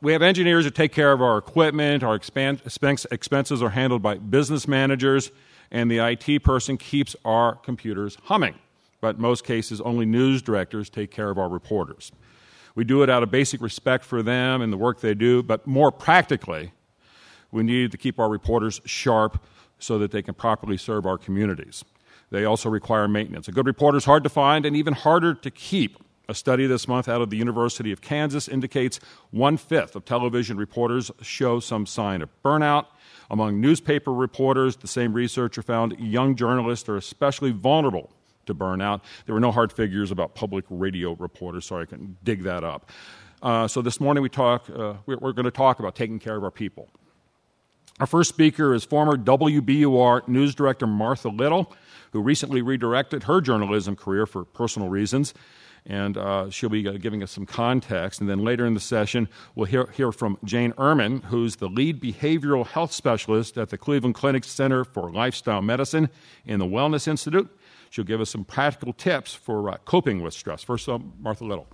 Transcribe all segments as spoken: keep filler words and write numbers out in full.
we have engineers that take care of our equipment, our expan- expense, expenses are handled by business managers, and the I T person keeps our computers humming. But in most cases, only news directors take care of our reporters. We do it out of basic respect for them and the work they do, but more practically, we need to keep our reporters sharp so that they can properly serve our communities. They also require maintenance. A good reporter is hard to find and even harder to keep. A study this month out of the University of Kansas indicates one-fifth of television reporters show some sign of burnout. Among newspaper reporters, the same researcher found young journalists are especially vulnerable to burnout. There were no hard figures about public radio reporters. Sorry, I couldn't dig that up. Uh, so this morning we talk. Uh, we're, we're going to talk about taking care of our people. Our first speaker is former W B U R news director Martha Little, who recently redirected her journalism career for personal reasons. And uh, she'll be uh, giving us some context. And then later in the session, we'll hear, hear from Jane Ehrman, who's the lead behavioral health specialist at the Cleveland Clinic Center for Lifestyle Medicine in the Wellness Institute. She'll give us some practical tips for uh, coping with stress. First, uh, Martha Little.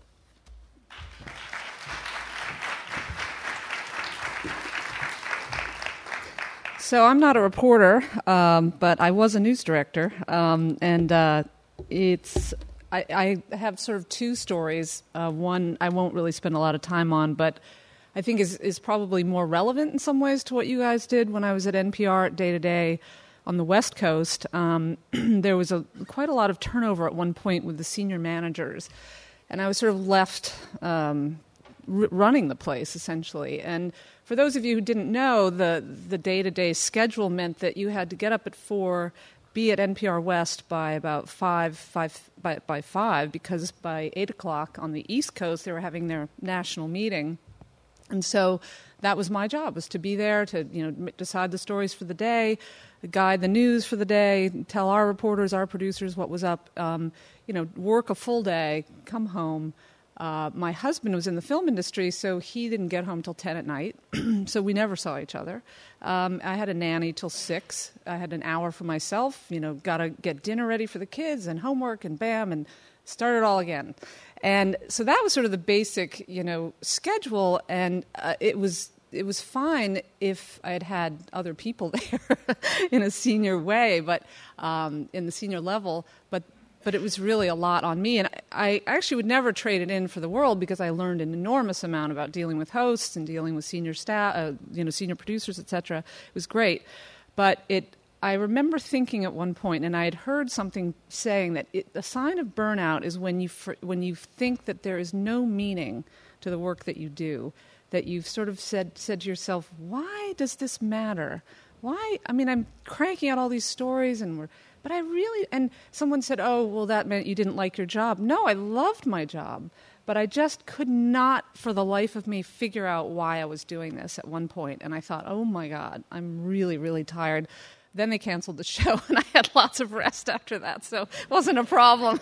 So I'm not a reporter, um, but I was a news director. Um, and uh, it's... I, I have sort of two stories. Uh, one I won't really spend a lot of time on, but I think is, is probably more relevant in some ways to what you guys did when I was at N P R Day to Day on the West Coast. Um, there was a, quite a lot of turnover at one point with the senior managers, and I was sort of left um, r- running the place, essentially. And for those of you who didn't know, the, the day-to-day schedule meant that you had to get up at four, be at N P R West by about five, five by, by five, because by eight o'clock on the East Coast they were having their national meeting, and so that was my job, was to be there to you know decide the stories for the day, guide the news for the day, tell our reporters, our producers what was up, um, you know, work a full day, come home. Uh, my husband was in the film industry, so he didn't get home till ten at night, so we never saw each other. Um, I had a nanny till six. I had an hour for myself, you know, got to get dinner ready for the kids and homework and bam, and start it all again. And so that was sort of the basic, you know, schedule, and uh, it was it was fine if I had had other people there in a senior way, but um, in the senior level, but But it was really a lot on me. And I actually would never trade it in for the world, because I learned an enormous amount about dealing with hosts and dealing with senior staff, uh, you know, senior producers, et cetera. It was great. But it, I remember thinking at one point, and I had heard something saying that it, a sign of burnout is when you fr- when you think that there is no meaning to the work that you do, that you've sort of said said to yourself, why does this matter? Why? I mean, I'm cranking out all these stories, and we're But I really, and someone said, oh, well, that meant you didn't like your job. No, I loved my job, but I just could not, for the life of me, figure out why I was doing this at one point. And I thought, oh, my God, I'm really, really tired. Then they canceled the show, and I had lots of rest after that, so it wasn't a problem.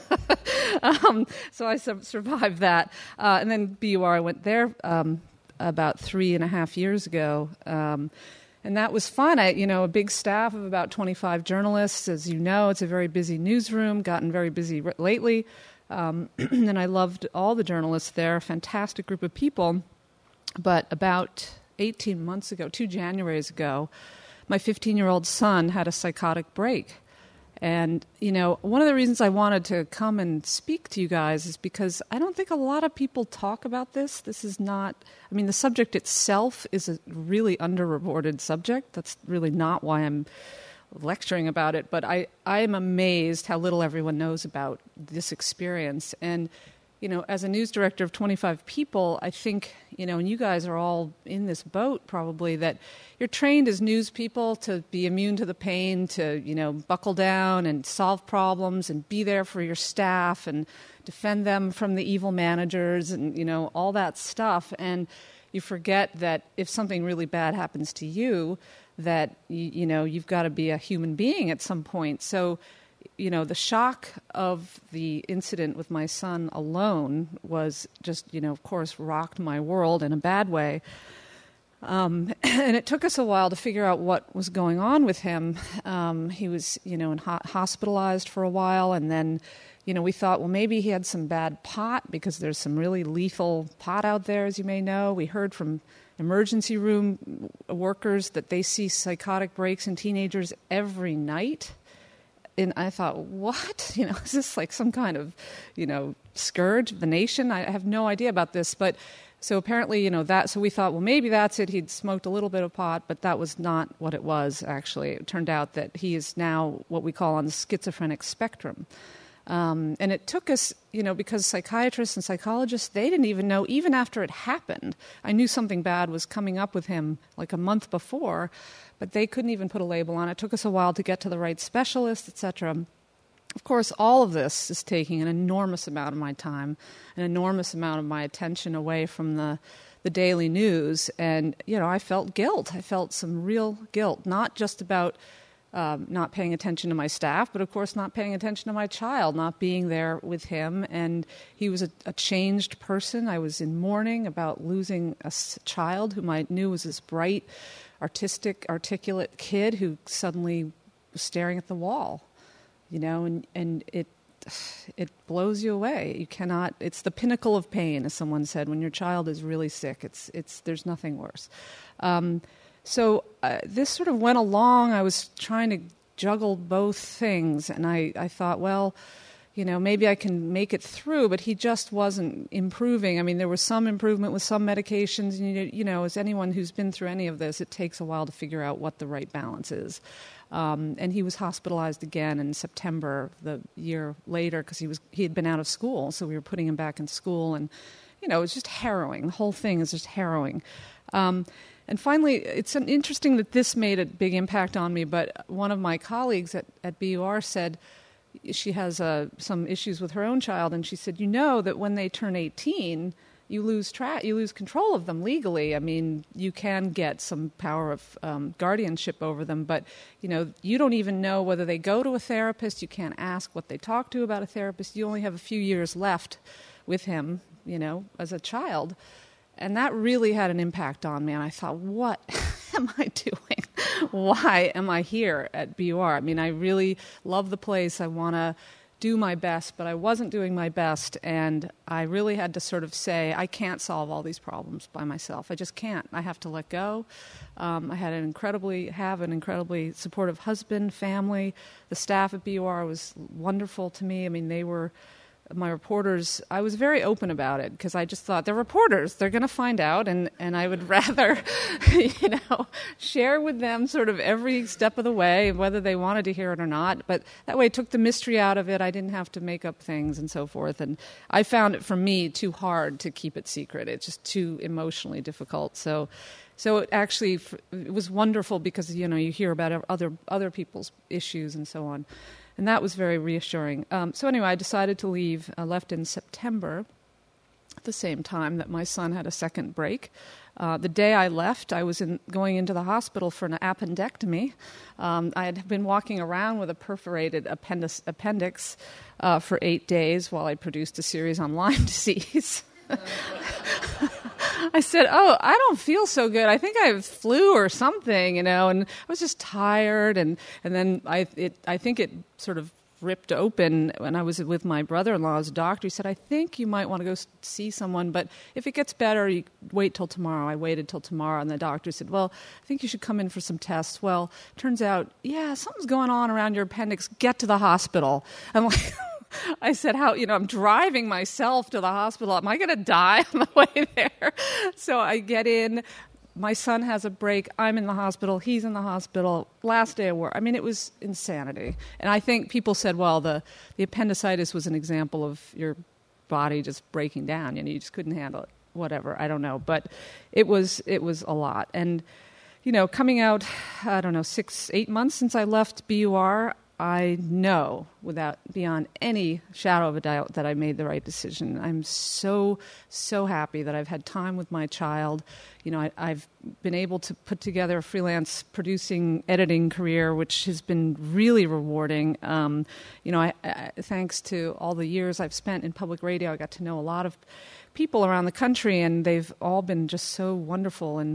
um, so I su- survived that. Uh, and then B U R, I went there um, about three and a half years ago. Um And that was fun. I, you know, a big staff of about twenty-five journalists. As you know, it's a very busy newsroom, gotten very busy r- lately. Um, and I loved all the journalists there, fantastic group of people. But about eighteen months ago, two Januaries ago, my fifteen-year-old son had a psychotic break. And, you know, one of the reasons I wanted to come and speak to you guys is because I don't think a lot of people talk about this. This is not, I mean, the subject itself is a really underreported subject. That's really not why I'm lecturing about it. But I, I am amazed how little everyone knows about this experience. And, you know, as a news director of twenty-five people, I think, you know, and you guys are all in this boat probably, that you're trained as news people to be immune to the pain, to, you know, buckle down and solve problems and be there for your staff and defend them from the evil managers and, you know, all that stuff. And you forget that if something really bad happens to you, that, you, you know, you've got to be a human being at some point. So, you know, the shock of the incident with my son alone was just, you know, of course, rocked my world in a bad way. Um, and it took us a while to figure out what was going on with him. Um, he was, you know, in ho- hospitalized for a while, and then, you know, we thought, well, maybe he had some bad pot because there's some really lethal pot out there, as you may know. We heard from emergency room workers that they see psychotic breaks in teenagers every night. And I thought, what? You know, is this like some kind of, you know, scourge of the nation? I have no idea about this. But so apparently, you know, that, so we thought, well, maybe that's it. He'd smoked a little bit of pot, but that was not what it was, actually. It turned out that he is now what we call on the schizophrenic spectrum. Um, and it took us, you know, because psychiatrists and psychologists, they didn't even know, even after it happened. I knew something bad was coming up with him like a month before, but they couldn't even put a label on it. It took us a while to get to the right specialist, et cetera. Of course, all of this is taking an enormous amount of my time, an enormous amount of my attention away from the, the daily news. And, you know, I felt guilt. I felt some real guilt, not just about Um, not paying attention to my staff, but of course not paying attention to my child, not being there with him. And he was a, a changed person. I was in mourning about losing a s- child whom I knew was this bright, artistic, articulate kid who suddenly was staring at the wall, you know, and, and it it blows you away. You cannot, it's the pinnacle of pain, as someone said. When your child is really sick, it's it's there's nothing worse. Um, So uh, this sort of went along. I was trying to juggle both things, and I, I thought, well, you know, maybe I can make it through, but he just wasn't improving. I mean, there was some improvement with some medications, and, you, you know, as anyone who's been through any of this, it takes a while to figure out what the right balance is. Um, and he was hospitalized again in September, the year later, because he was he had been out of school, so we were putting him back in school, and, you know, it was just harrowing. The whole thing is just harrowing. Um, And finally, it's interesting that this made a big impact on me, but one of my colleagues at, at B U R said she has uh, some issues with her own child, and she said, you know that when they turn eighteen, you lose tra- you lose control of them legally. I mean, you can get some power of um, guardianship over them, but, you know, you don't even know whether they go to a therapist. You can't ask what they talk to about a therapist. You only have a few years left with him, you know, as a child. And that really had an impact on me. And I thought, what am I doing? Why am I here at B U R? I mean, I really love the place. I want to do my best, but I wasn't doing my best. And I really had to sort of say, I can't solve all these problems by myself. I just can't. I have to let go. Um, I had an incredibly, have an incredibly supportive husband, family. The staff at B U R was wonderful to me. I mean, they were... My reporters, I was very open about it because I just thought they're reporters. They're going to find out, and, and I would rather, you know, share with them sort of every step of the way, whether they wanted to hear it or not. But that way it took the mystery out of it. I didn't have to make up things and so forth. And I found it, for me, too hard to keep it secret. It's just too emotionally difficult. So so it actually it was wonderful because, you know, you hear about other other people's issues and so on. And that was very reassuring. Um, so anyway, I decided to leave. I left in September at the same time that my son had a second break. Uh, the day I left, I was in, going into the hospital for an appendectomy. Um, I had been walking around with a perforated appendix, appendix uh, for eight days while I produced a series on Lyme disease. I said, oh, I don't feel so good. I think I have flu or something, you know, and I was just tired. And, and then I it, I think it sort of ripped open when I was with my brother-in-law as a doctor. He said, I think you might want to go see someone, but if it gets better, you wait till tomorrow. I waited till tomorrow, and the doctor said, well, I think you should come in for some tests. Well, turns out, yeah, something's going on around your appendix. Get to the hospital. I'm like... I said, how, you know, I'm driving myself to the hospital. Am I going to die on the way there? So I get in. My son has a break. I'm in the hospital. He's in the hospital. Last day of work. I mean, it was insanity. And I think people said, well, the, the appendicitis was an example of your body just breaking down. You know, you just couldn't handle it. Whatever. I don't know. But it was it was a lot. And, you know, coming out, I don't know, six, eight months since I left B U R, I know without beyond any shadow of a doubt that I made the right decision. I'm so, so happy that I've had time with my child. You know, I, I've been able to put together a freelance producing, editing career, which has been really rewarding. Um, you know, I, I, thanks to all the years I've spent in public radio, I got to know a lot of people around the country, and they've all been just so wonderful and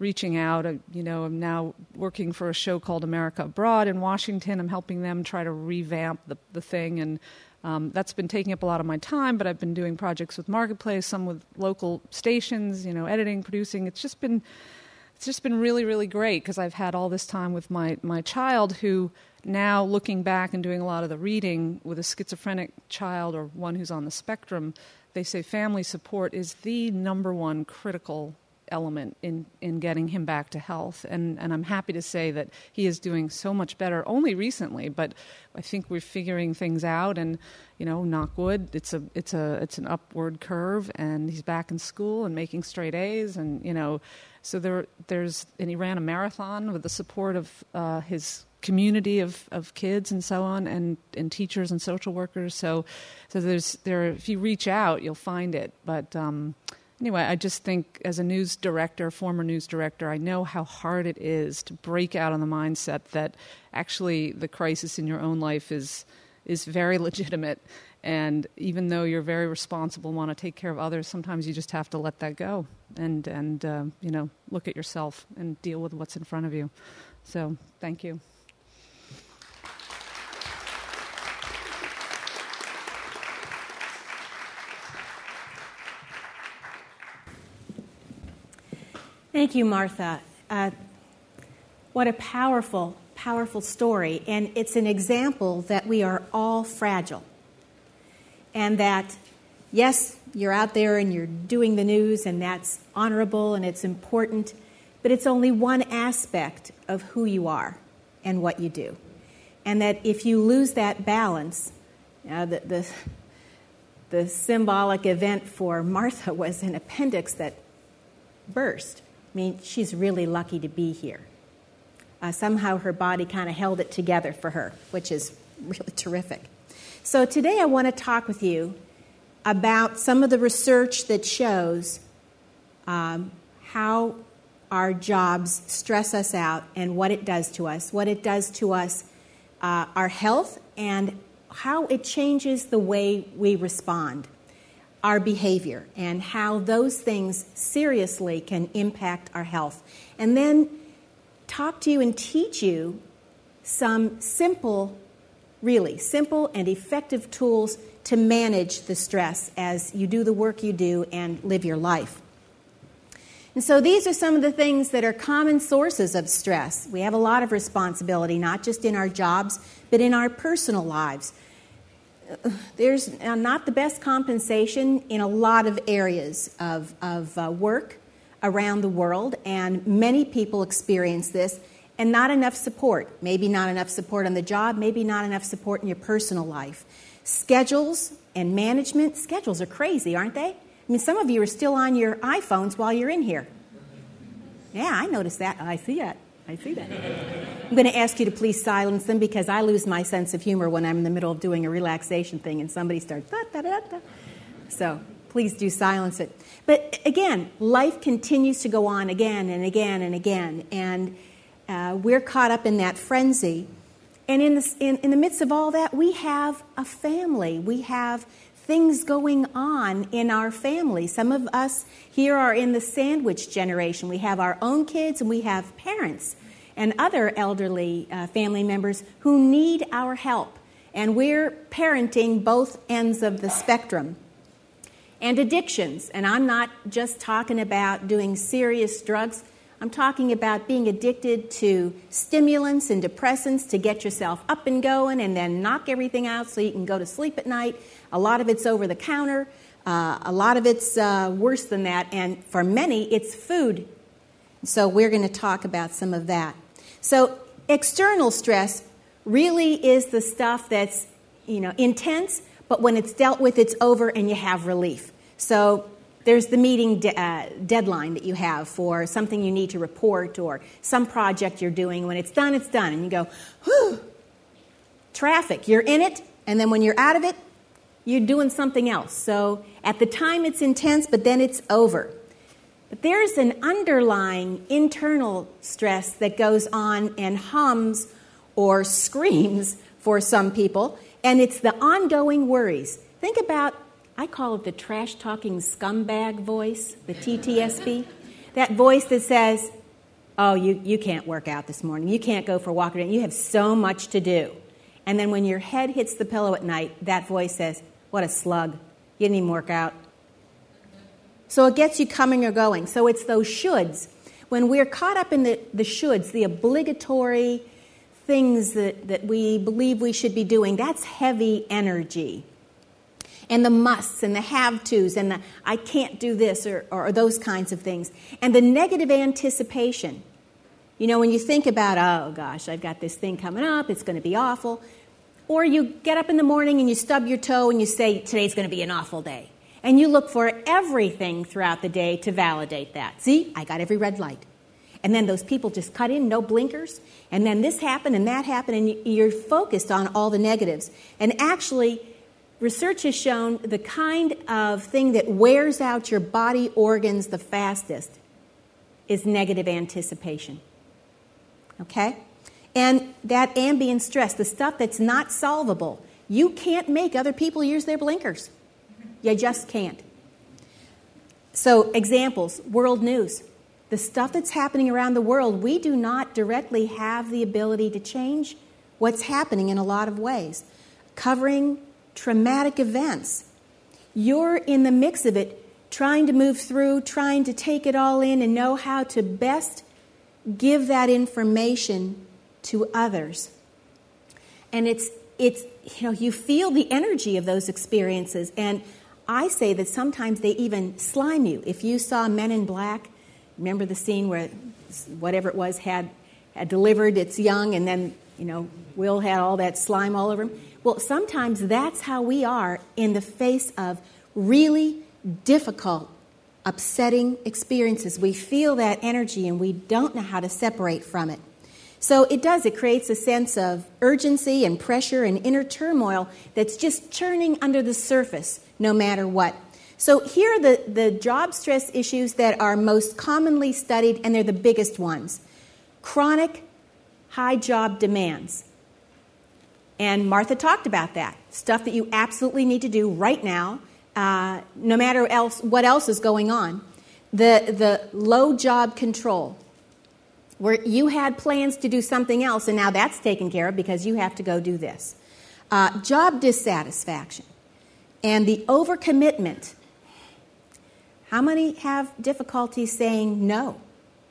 reaching out. I, you know, I'm now working for a show called America Abroad in Washington. I'm helping them try to revamp the, the thing, and um, that's been taking up a lot of my time, but I've been doing projects with Marketplace, some with local stations, you know, editing, producing. It's just been it's just been really, really great because I've had all this time with my, my child who now looking back and doing a lot of the reading with a schizophrenic child or one who's on the spectrum, they say family support is the number one critical element in, in getting him back to health. And, and I'm happy to say that he is doing so much better only recently, but I think we're figuring things out and, you know, knock wood, it's a it's a it's an upward curve, and he's back in school and making straight A's, and, you know, so there there's and he ran a marathon with the support of uh, his community of, of kids and so on, and, and teachers and social workers. So so there's there if you reach out, you'll find it. But um, anyway, I just think as a news director, former news director, I know how hard it is to break out on the mindset that actually the crisis in your own life is is very legitimate. And even though you're very responsible and want to take care of others, sometimes you just have to let that go and, and uh, you know, look at yourself and deal with what's in front of you. So thank you. Thank you, Martha. Uh, what a powerful, powerful story. And it's an example that we are all fragile. And that, yes, you're out there and you're doing the news, and that's honorable and it's important, but it's only one aspect of who you are and what you do. And that if you lose that balance, uh, the, the, the symbolic event for Martha was an appendix that burst. I mean, she's really lucky to be here. Uh, somehow her body kind of held it together for her, which is really terrific. So today I want to talk with you about some of the research that shows um, how our jobs stress us out and what it does to us, what it does to us, uh, our health, and how it changes the way we respond, our behavior, and how those things seriously can impact our health. And then talk to you and teach you some simple, really simple and effective tools to manage the stress as you do the work you do and live your life. And so these are some of the things that are common sources of stress. We have a lot of responsibility, not just in our jobs, but in our personal lives. There's not the best compensation in a lot of areas of, of uh, work around the world, and many people experience this, and not enough support. Maybe not enough support on the job, maybe not enough support in your personal life. Schedules and management, schedules are crazy, aren't they? I mean, some of you are still on your iPhones while you're in here. Yeah, I noticed that. I see that. I see that. I'm going to ask you to please silence them because I lose my sense of humor when I'm in the middle of doing a relaxation thing and somebody starts da da da da. So please do silence it. But again, life continues to go on again and again and again, and uh, we're caught up in that frenzy. And in the, in, in the midst of all that, we have a family. We have things going on in our family. Some of us here are in the sandwich generation. We have our own kids and we have parents and other elderly uh, family members who need our help. And we're parenting both ends of the spectrum. And addictions. And I'm not just talking about doing serious drugs. I'm talking about being addicted to stimulants and depressants to get yourself up and going and then knock everything out so you can go to sleep at night. A lot of it's over the counter. Uh, a lot of it's uh, worse than that. And for many, it's food. So we're going to talk about some of that. So external stress really is the stuff that's, you know, intense, but when it's dealt with, it's over and you have relief. So there's the meeting de- uh, deadline that you have for something you need to report or some project you're doing. When it's done, it's done. And you go, whew, traffic, you're in it. And then when you're out of it, you're doing something else. So at the time it's intense, but then it's over. But there's an underlying internal stress that goes on and hums or screams for some people. And it's the ongoing worries. Think about, I call it the trash-talking scumbag voice, the T T S B. That voice that says, oh, you, you can't work out this morning. You can't go for a walk. You have so much to do. And then when your head hits the pillow at night, that voice says, what a slug. You didn't even work out. So it gets you coming or going. So it's those shoulds. When we're caught up in the, the shoulds, the obligatory things that, that we believe we should be doing, that's heavy energy. And the musts and the have-tos and the I can't do this or, or those kinds of things. And the negative anticipation. You know, when you think about, oh gosh, I've got this thing coming up, it's going to be awful. Or you get up in the morning and you stub your toe and you say, today's going to be an awful day. And you look for everything throughout the day to validate that. See, I got every red light. And then those people just cut in, no blinkers. And then this happened and that happened, and you're focused on all the negatives. And actually, research has shown the kind of thing that wears out your body organs the fastest is negative anticipation. Okay? And that ambient stress, the stuff that's not solvable, you can't make other people use their blinkers. You just can't. So, examples, world news. The stuff that's happening around the world, we do not directly have the ability to change what's happening in a lot of ways. Covering traumatic events. You're in the mix of it, trying to move through, trying to take it all in and know how to best give that information to others. And it's, it's you know, you feel the energy of those experiences. And I say that sometimes they even slime you. If you saw Men in Black, remember the scene where whatever it was had, had delivered its young, and then, you know, Will had all that slime all over him? Well, sometimes that's how we are in the face of really difficult, upsetting experiences. We feel that energy and we don't know how to separate from it. So it does, it creates a sense of urgency and pressure and inner turmoil that's just churning under the surface no matter what. So here are the, the job stress issues that are most commonly studied, and they're the biggest ones. Chronic high job demands. And Martha talked about that. Stuff that you absolutely need to do right now, uh, no matter else what else is going on. The, the low job control, where you had plans to do something else, and now that's taken care of because you have to go do this. Uh, job dissatisfaction. And the overcommitment. How many have difficulty saying no?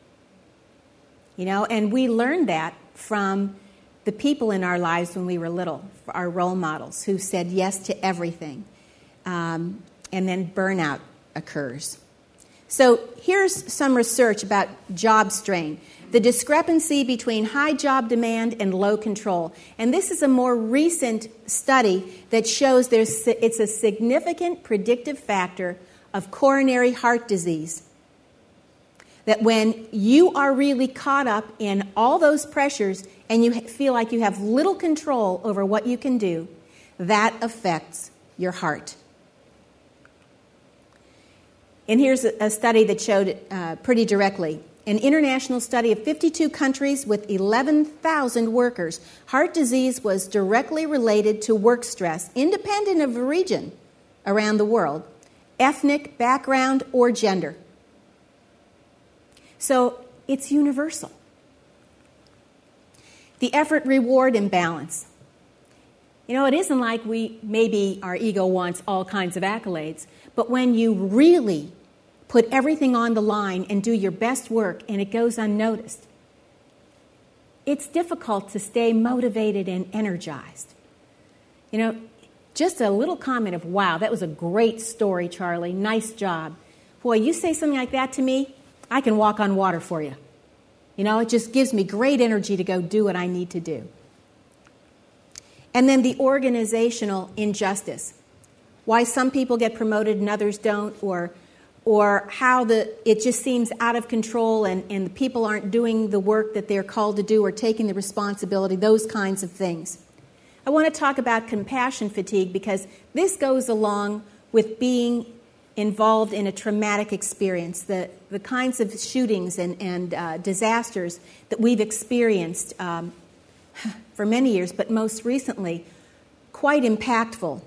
You know, and we learned that from the people in our lives when we were little, our role models, who said yes to everything. Um, and then burnout occurs. So here's some research about job strain. The discrepancy between high job demand and low control. And this is a more recent study that shows there's it's a significant predictive factor of coronary heart disease. That when you are really caught up in all those pressures and you feel like you have little control over what you can do, that affects your heart. And here's a study that showed it uh, pretty directly. An international study of fifty-two countries with eleven thousand workers. Heart disease was directly related to work stress, independent of region around the world, ethnic background, or gender. So it's universal. The effort-reward imbalance. You know, it isn't like we, maybe our ego wants all kinds of accolades, but when you really put everything on the line and do your best work and it goes unnoticed, it's difficult to stay motivated and energized. You know, just a little comment of, wow, that was a great story, Charlie. Nice job. Boy, you say something like that to me, I can walk on water for you. You know, it just gives me great energy to go do what I need to do. And then the organizational injustice. Why some people get promoted and others don't, or or how the it just seems out of control and, and the people aren't doing the work that they're called to do or taking the responsibility, those kinds of things. I want to talk about compassion fatigue because this goes along with being involved in a traumatic experience, the, the kinds of shootings and, and uh, disasters that we've experienced um, for many years, but most recently, quite impactful.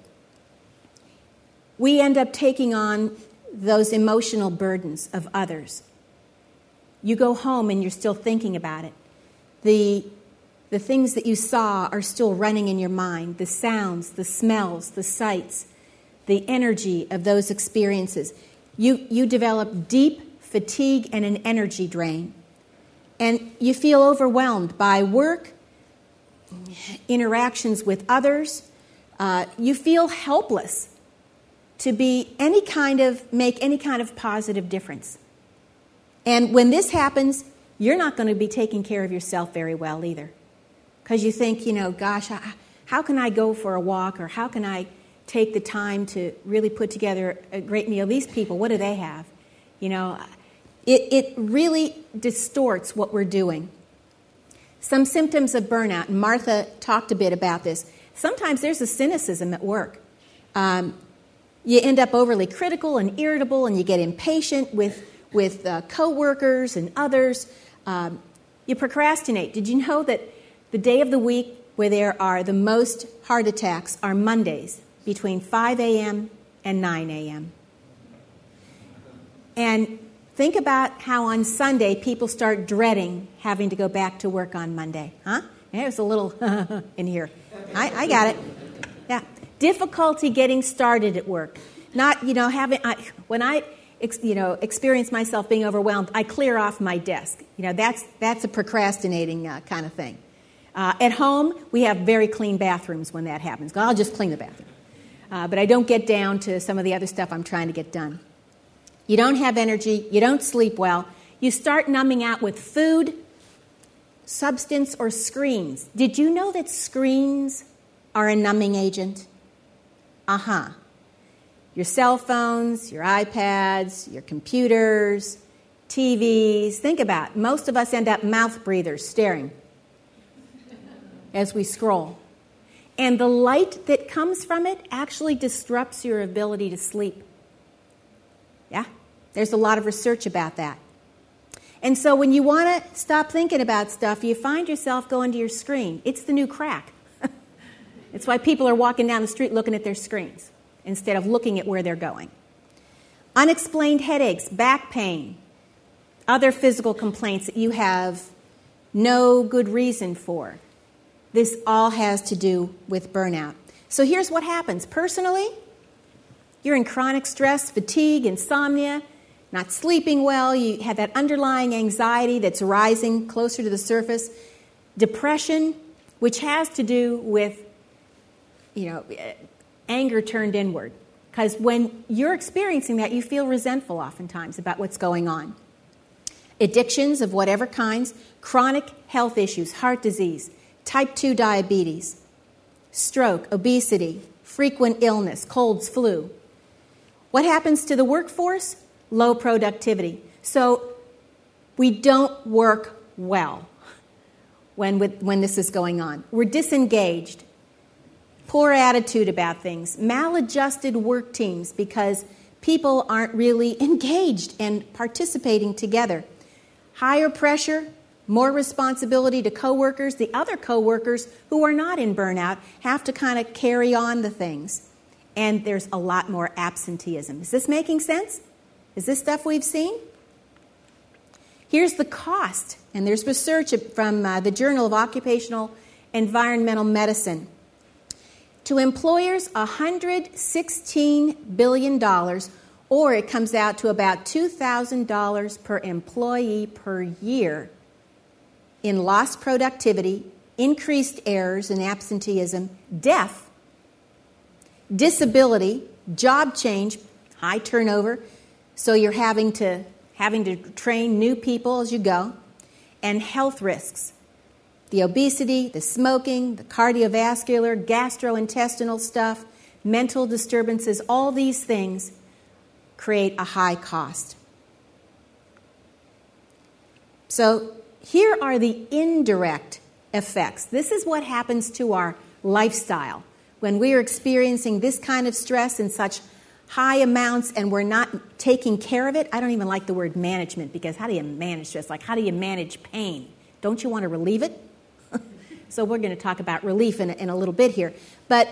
We end up taking on those emotional burdens of others. You go home and you're still thinking about it. The, the things that you saw are still running in your mind. The sounds, the smells, the sights, the energy of those experiences. You, you develop deep fatigue and an energy drain. And you feel overwhelmed by work, interactions with others. Uh, you feel helpless to be any kind of, make any kind of positive difference. And when this happens, you're not going to be taking care of yourself very well either. Because you think, you know, gosh, how can I go for a walk, or how can I take the time to really put together a great meal? These people, what do they have? You know, it, it really distorts what we're doing. Some symptoms of burnout, and Martha talked a bit about this. Sometimes there's a cynicism at work. Um, you end up overly critical and irritable, and you get impatient with, with uh, coworkers and others. Um, you procrastinate. Did you know that the day of the week where there are the most heart attacks are Mondays between five a.m. and nine a.m.? And think about how on Sunday people start dreading having to go back to work on Monday. Huh? There's a little in here. I, I got it. Yeah. Difficulty getting started at work. Not, you know, having, I, when I, ex, you know, experience myself being overwhelmed, I clear off my desk. You know, that's, that's a procrastinating uh, kind of thing. Uh, at home, we have very clean bathrooms when that happens. I'll just clean the bathroom. Uh, but I don't get down to some of the other stuff I'm trying to get done. You don't have energy. You don't sleep well. You start numbing out with food, substance, or screens. Did you know that screens are a numbing agent? Uh-huh. Your cell phones, your iPads, your computers, T Vs. Think about it. Most of us end up mouth breathers staring as we scroll. And the light that comes from it actually disrupts your ability to sleep. Yeah, there's a lot of research about that. And so when you want to stop thinking about stuff, you find yourself going to your screen. It's the new crack. It's why people are walking down the street looking at their screens instead of looking at where they're going. Unexplained headaches, back pain, other physical complaints that you have no good reason for. This all has to do with burnout. So here's what happens. Personally, you're in chronic stress, fatigue, insomnia, not sleeping well. You have that underlying anxiety that's rising closer to the surface. Depression, which has to do with, you know, anger turned inward. Because when you're experiencing that, you feel resentful oftentimes about what's going on. Addictions of whatever kinds, chronic health issues, heart disease, type two diabetes, stroke, obesity, frequent illness, colds, flu. What happens to the workforce? Low productivity. So we don't work well when, when this is going on. We're disengaged, poor attitude about things, maladjusted work teams because people aren't really engaged and participating together. Higher pressure, more responsibility to coworkers. The other coworkers who are not in burnout have to kind of carry on the things. And there's a lot more absenteeism. Is this making sense? Is this stuff we've seen? Here's the cost. And there's research from uh, the Journal of Occupational Environmental Medicine. To employers, one hundred sixteen billion dollars, or it comes out to about two thousand dollars per employee per year in lost productivity, increased errors and absenteeism, death, disability, job change, high turnover, so you're having to having to train new people as you go, and health risks. The obesity, the smoking, the cardiovascular, gastrointestinal stuff, mental disturbances, all these things create a high cost. So here are the indirect effects. This is what happens to our lifestyle when we are experiencing this kind of stress in such high amounts and we're not taking care of it. I don't even like the word management, because how do you manage stress? Like, how do you manage pain? Don't you want to relieve it? So we're going to talk about relief in a, in a little bit here. But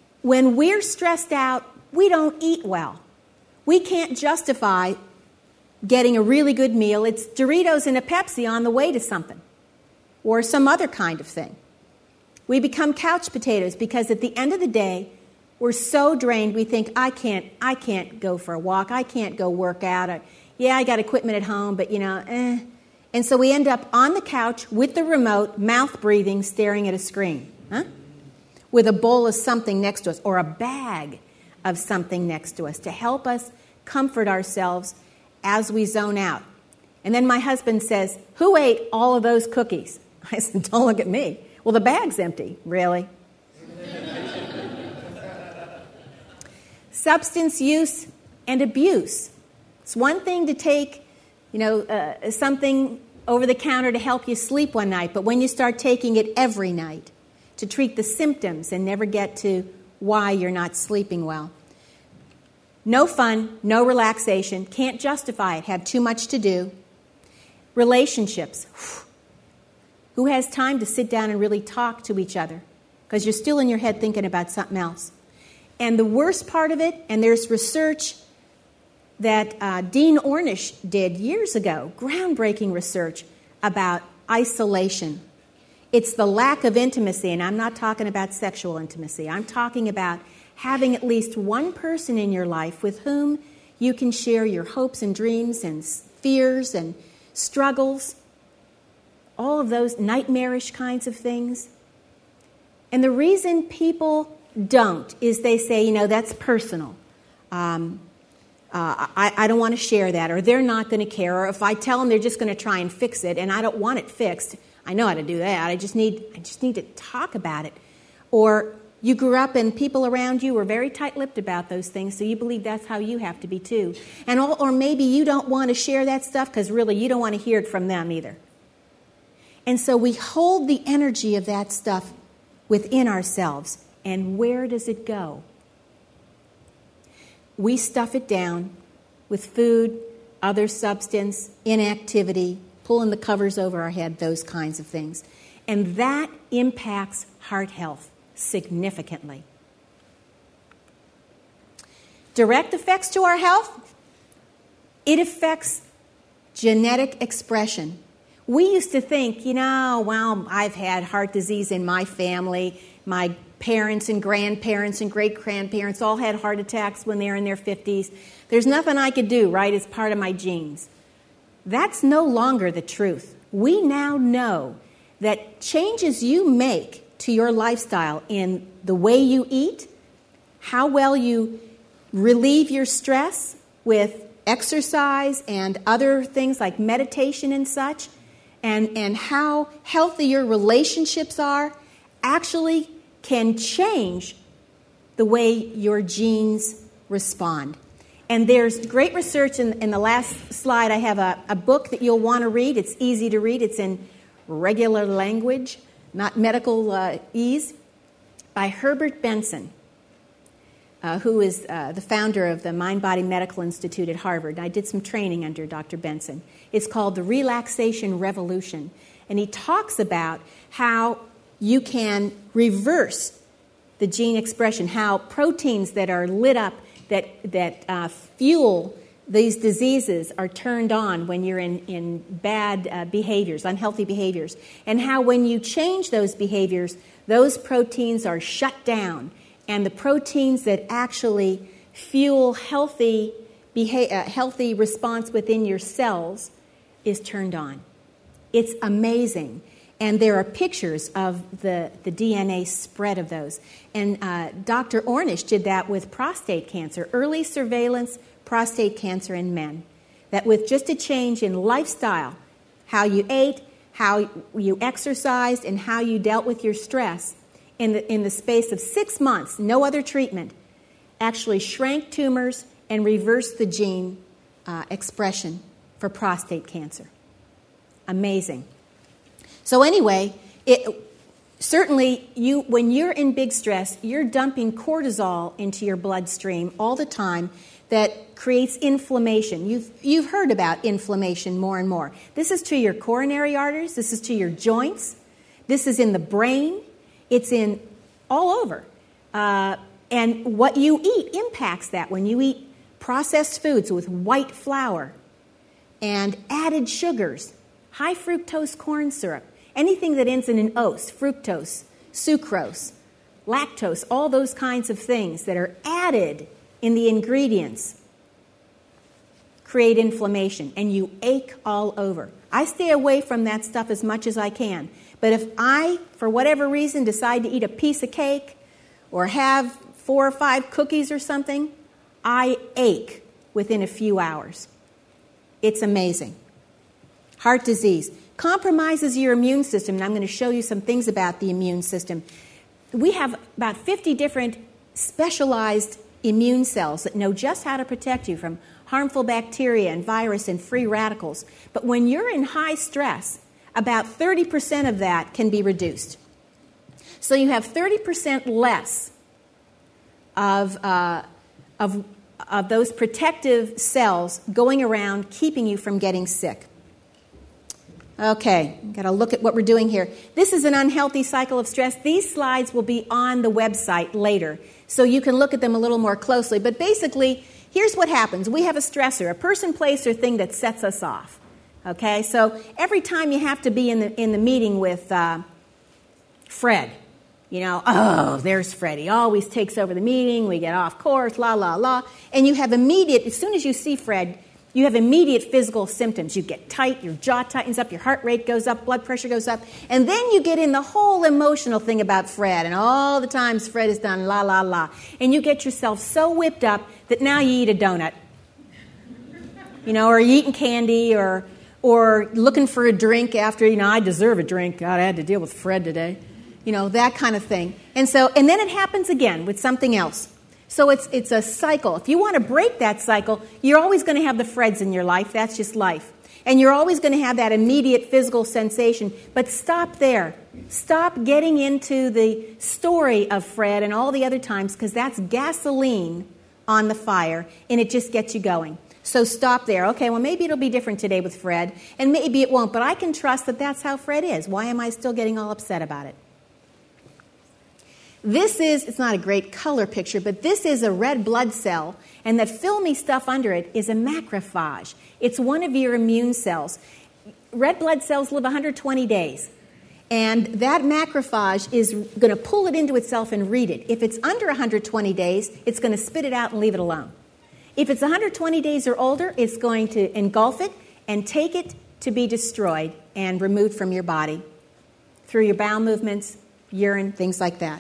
when we're stressed out, we don't eat well. We can't justify getting a really good meal. It's Doritos and a Pepsi on the way to something or some other kind of thing. We become couch potatoes because at the end of the day, we're so drained we think, I can't, I can't go for a walk. I can't go work out. I, yeah, I got equipment at home, but, you know, eh. And so we end up on the couch with the remote, mouth breathing, staring at a screen, huh? With a bowl of something next to us or a bag of something next to us to help us comfort ourselves as we zone out. And then my husband says, who ate all of those cookies? I said, don't look at me. Well, the bag's empty. Really? Substance use and abuse. It's one thing to take, you know, uh, something over the counter to help you sleep one night, but when you start taking it every night to treat the symptoms and never get to why you're not sleeping well. No fun, no relaxation, can't justify it, have too much to do. Relationships. Who has time to sit down and really talk to each other? Because you're still in your head thinking about something else. And the worst part of it, and there's research that uh, Dean Ornish did years ago, groundbreaking research about isolation. It's the lack of intimacy, and I'm not talking about sexual intimacy. I'm talking about having at least one person in your life with whom you can share your hopes and dreams and fears and struggles, all of those nightmarish kinds of things. And the reason people don't is they say, you know, that's personal. Um, uh, I, I don't want to share that, or they're not going to care, or if I tell them, they're just going to try and fix it, and I don't want it fixed. I know how to do that. I just need, I just need to talk about it. Or you grew up and people around you were very tight-lipped about those things, so you believe that's how you have to be too. And all, or maybe you don't want to share that stuff because really you don't want to hear it from them either. And so we hold the energy of that stuff within ourselves. And where does it go? We stuff it down with food, other substance, inactivity, pulling the covers over our head, those kinds of things. And that impacts heart health significantly. Direct effects to our health, it affects genetic expression. We used to think, you know, well, I've had heart disease in my family. My parents and grandparents and great-grandparents all had heart attacks when they were in their fifties. There's nothing I could do, right? It's part of my genes. That's no longer the truth. We now know that changes you make to your lifestyle in the way you eat, how well you relieve your stress with exercise and other things like meditation and such, and, and how healthy your relationships are, actually can change the way your genes respond. And there's great research in, in the last slide. I have a, a book that you'll want to read. It's easy to read. It's in regular language, not medical uh, ease, by Herbert Benson, uh, who is uh, the founder of the Mind Body Medical Institute at Harvard. I did some training under Doctor Benson. It's called The Relaxation Revolution. And he talks about how you can reverse the gene expression, how proteins that are lit up that that uh, fuel these diseases are turned on when you're in, in bad uh, behaviors, unhealthy behaviors, and how when you change those behaviors, those proteins are shut down, and the proteins that actually fuel healthy, beha- uh, healthy response within your cells is turned on. It's amazing. And there are pictures of the, the D N A spread of those. And uh, Doctor Ornish did that with prostate cancer, early surveillance prostate cancer in men. That with just a change in lifestyle, how you ate, how you exercised, and how you dealt with your stress, in the, in the space of six months, no other treatment, actually shrank tumors and reversed the gene uh, expression for prostate cancer. Amazing. So anyway, it, certainly you, when you're in big stress, you're dumping cortisol into your bloodstream all the time that creates inflammation. You've, you've heard about inflammation more and more. This is to your coronary arteries. This is to your joints. This is in the brain. It's in all over. Uh, and what you eat impacts that. When you eat processed foods with white flour, and added sugars, high fructose corn syrup, anything that ends in an ose, fructose, sucrose, lactose, all those kinds of things that are added in the ingredients create inflammation, and you ache all over. I stay away from that stuff as much as I can. But if I, for whatever reason, decide to eat a piece of cake or have four or five cookies or something, I ache within a few hours. It's amazing. Heart disease compromises your immune system, and I'm going to show you some things about the immune system. We have about fifty different specialized immune cells that know just how to protect you from harmful bacteria and virus and free radicals. But when you're in high stress, about thirty percent of that can be reduced. So you have thirty percent less of, uh, of, of those protective cells going around keeping you from getting sick. Okay, got to look at what we're doing here. This is an unhealthy cycle of stress. These slides will be on the website later, so you can look at them a little more closely. But basically, here's what happens. We have a stressor, a person, place, or thing that sets us off. Okay, so every time you have to be in the in the meeting with uh, Fred, you know, oh, there's Fred. He always takes over the meeting. We get off course, la, la, la. And you have immediate, as soon as you see Fred, you have immediate physical symptoms. You get tight, your jaw tightens up, your heart rate goes up, blood pressure goes up. And then you get in the whole emotional thing about Fred and all the times Fred has done la, la, la. And you get yourself so whipped up that now you eat a donut. You know, or you're eating candy or or looking for a drink after, you know, I deserve a drink. God, I had to deal with Fred today. You know, that kind of thing. And so, and then it happens again with something else. So it's it's a cycle. If you want to break that cycle, you're always going to have the Freds in your life. That's just life. And you're always going to have that immediate physical sensation. But stop there. Stop getting into the story of Fred and all the other times, because that's gasoline on the fire, and it just gets you going. So stop there. Okay, well, maybe it'll be different today with Fred, and maybe it won't, but I can trust that that's how Fred is. Why am I still getting all upset about it? This is, it's not a great color picture, but this is a red blood cell, and that filmy stuff under it is a macrophage. It's one of your immune cells. Red blood cells live one hundred twenty days, and that macrophage is going to pull it into itself and read it. If it's under one hundred twenty days, it's going to spit it out and leave it alone. If it's one hundred twenty days or older, it's going to engulf it and take it to be destroyed and removed from your body through your bowel movements, urine, things like that.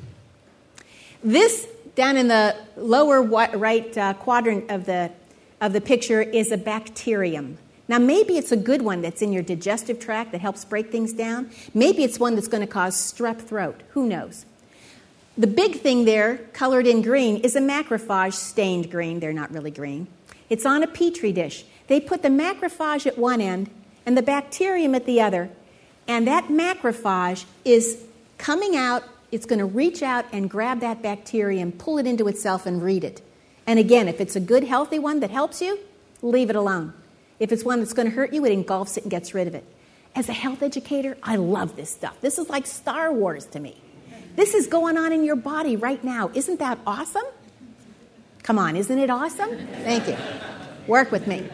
This, down in the lower right uh, quadrant of the, of the picture, is a bacterium. Now, maybe it's a good one that's in your digestive tract that helps break things down. Maybe it's one that's going to cause strep throat. Who knows? The big thing there, colored in green, is a macrophage stained green. They're not really green. It's on a Petri dish. They put the macrophage at one end and the bacterium at the other, and that macrophage is coming out. It's going to reach out and grab that bacterium, pull it into itself, and read it. And again, if it's a good, healthy one that helps you, leave it alone. If it's one that's going to hurt you, it engulfs it and gets rid of it. As a health educator, I love this stuff. This is like Star Wars to me. This is going on in your body right now. Isn't that awesome? Come on, isn't it awesome? Thank you. Work with me.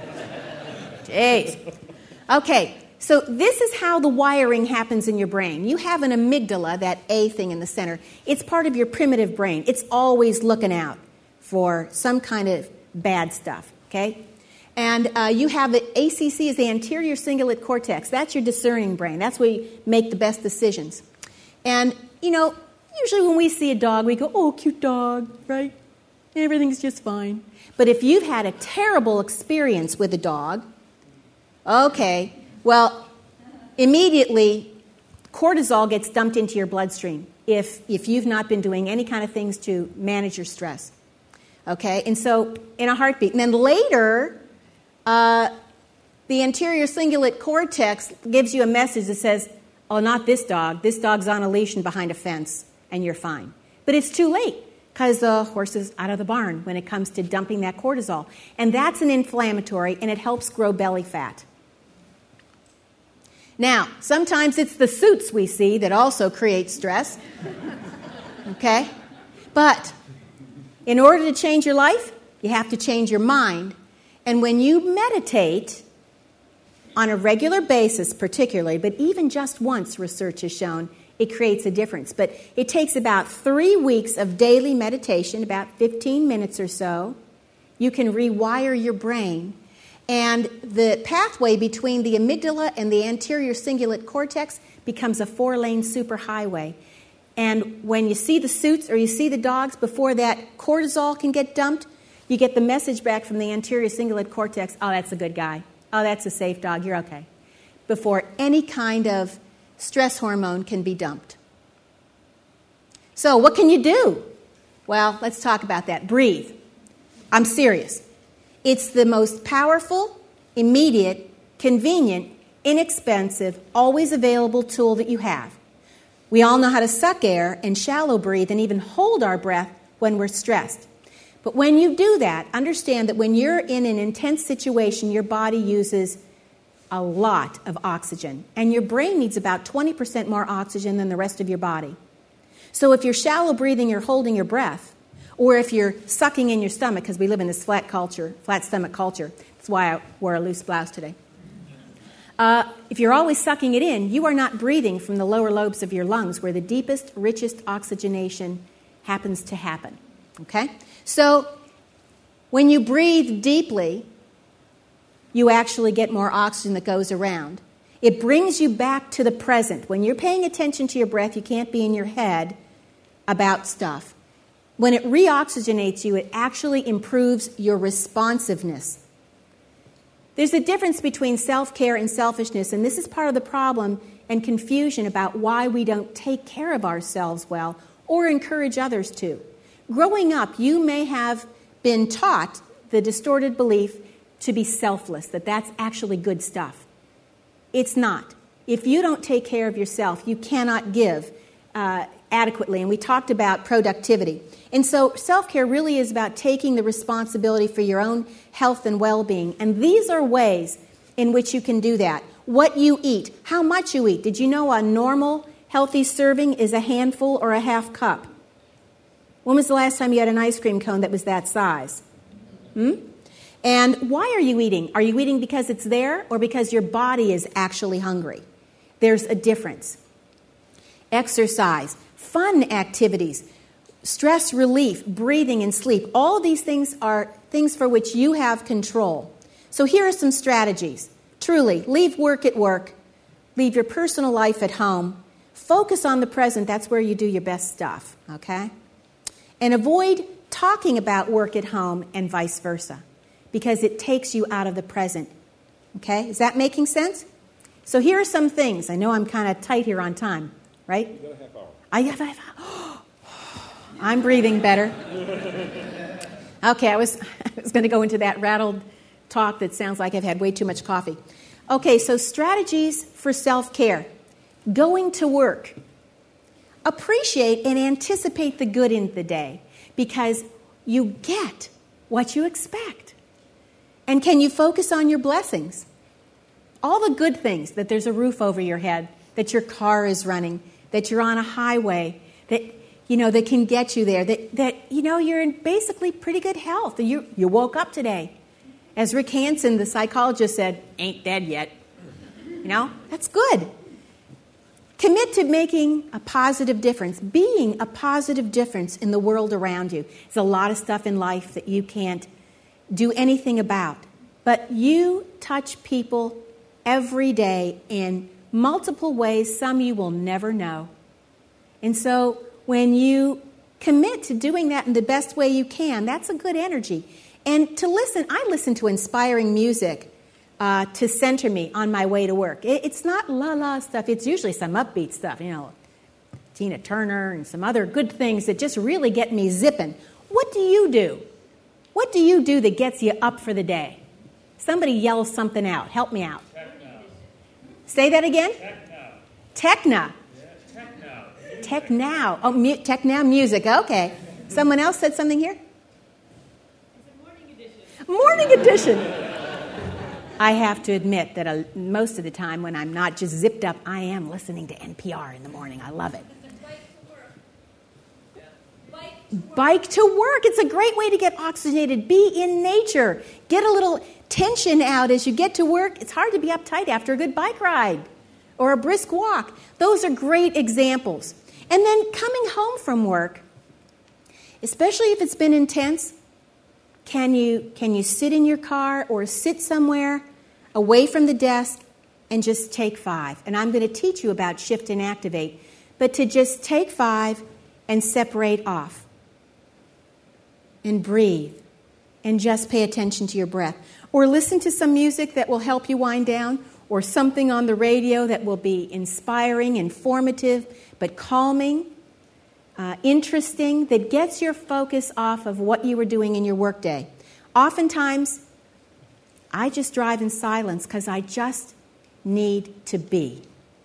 Jeez. Okay. So this is how the wiring happens in your brain. You have an amygdala, that A thing in the center. It's part of your primitive brain. It's always looking out for some kind of bad stuff, okay? And uh, you have the A C C is the anterior cingulate cortex. That's your discerning brain. That's where you make the best decisions. And, you know, usually when we see a dog, we go, oh, cute dog, right? Everything's just fine. But if you've had a terrible experience with a dog, okay, well, immediately, cortisol gets dumped into your bloodstream if, if you've not been doing any kind of things to manage your stress. Okay? And so, in a heartbeat. And then later, uh, the anterior cingulate cortex gives you a message that says, oh, not this dog. This dog's on a leash and behind a fence, and you're fine. But it's too late, because the horse is out of the barn when it comes to dumping that cortisol. And that's an inflammatory, and it helps grow belly fat. Now, sometimes it's the suits we see that also create stress, okay? But in order to change your life, you have to change your mind. And when you meditate on a regular basis particularly, but even just once, research has shown, it creates a difference. But it takes about three weeks of daily meditation, about fifteen minutes or so. You can rewire your brain. And the pathway between the amygdala and the anterior cingulate cortex becomes a four-lane superhighway. And when you see the suits or you see the dogs, before that cortisol can get dumped, you get the message back from the anterior cingulate cortex, oh, that's a good guy. Oh, that's a safe dog. You're okay. Before any kind of stress hormone can be dumped. So what can you do? Well, let's talk about that. Breathe. I'm serious. It's the most powerful, immediate, convenient, inexpensive, always available tool that you have. We all know how to suck air and shallow breathe and even hold our breath when we're stressed. But when you do that, understand that when you're in an intense situation, your body uses a lot of oxygen. And your brain needs about twenty percent more oxygen than the rest of your body. So if you're shallow breathing, you're holding your breath, or if you're sucking in your stomach, because we live in this flat culture, flat stomach culture. That's why I wore a loose blouse today. Uh, if you're always sucking it in, you are not breathing from the lower lobes of your lungs, where the deepest, richest oxygenation happens to happen. Okay? So when you breathe deeply, you actually get more oxygen that goes around. It brings you back to the present. When you're paying attention to your breath, you can't be in your head about stuff. When it reoxygenates you, it actually improves your responsiveness. There's a difference between self-care and selfishness, and this is part of the problem and confusion about why we don't take care of ourselves well or encourage others to. Growing up, you may have been taught the distorted belief to be selfless, that that's actually good stuff. It's not. If you don't take care of yourself, you cannot give uh, adequately, and we talked about productivity. And so self-care really is about taking the responsibility for your own health and well-being. And these are ways in which you can do that. What you eat, how much you eat. Did you know a normal, healthy serving is a handful or a half cup? When was the last time you had an ice cream cone that was that size? Hmm? And why are you eating? Are you eating because it's there or because your body is actually hungry? There's a difference. Exercise, fun activities, stress relief, breathing and sleep. All these things are things for which you have control. So here are some strategies. Truly, leave work at work. Leave your personal life at home. Focus on the present. That's where you do your best stuff, okay? And avoid talking about work at home and vice versa, because it takes you out of the present. Okay? Is that making sense? So here are some things. I know I'm kind of tight here on time, right? You got a half hour. I have a half hour. I'm breathing better. Okay, I was, I was going to go into that rattled talk that sounds like I've had way too much coffee. Okay, so strategies for self-care. Going to work. Appreciate and anticipate the good in the day, because you get what you expect. And can you focus on your blessings? All the good things, that there's a roof over your head, that your car is running, that you're on a highway, that, you know, that can get you there, that, that you know, you're in basically pretty good health. You, you woke up today. As Rick Hansen, the psychologist, said, ain't dead yet. You know, that's good. Commit to making a positive difference, being a positive difference in the world around you. There's a lot of stuff in life that you can't do anything about. But you touch people every day in multiple ways, some you will never know. And so when you commit to doing that in the best way you can, that's a good energy. And to listen, I listen to inspiring music uh, to center me on my way to work. It, it's not la-la stuff. It's usually some upbeat stuff, you know, Tina Turner and some other good things that just really get me zipping. What do you do? What do you do that gets you up for the day? Somebody yells something out. Help me out. Techno. Say that again? Techno. Techna. Yeah, techno. Tech now. Oh, mu- tech now music. Okay. Someone else said something here? It's a morning edition. Morning edition. I have to admit that uh, most of the time when I'm not just zipped up, I am listening to N P R in the morning. I love it. Bike to work. It's a great way to get oxygenated. Be in nature. Get a little, tension out as you get to work. It's hard to be uptight after a good bike ride or a brisk walk. Those are great examples. And then coming home from work, especially if it's been intense, can you, can you sit in your car or sit somewhere away from the desk and just take five? And I'm going to teach you about shift and activate, but to just take five and separate off and breathe and just pay attention to your breath. Or listen to some music that will help you wind down, or something on the radio that will be inspiring, informative, but calming, uh, interesting, that gets your focus off of what you were doing in your workday. Oftentimes, I just drive in silence because I just need to be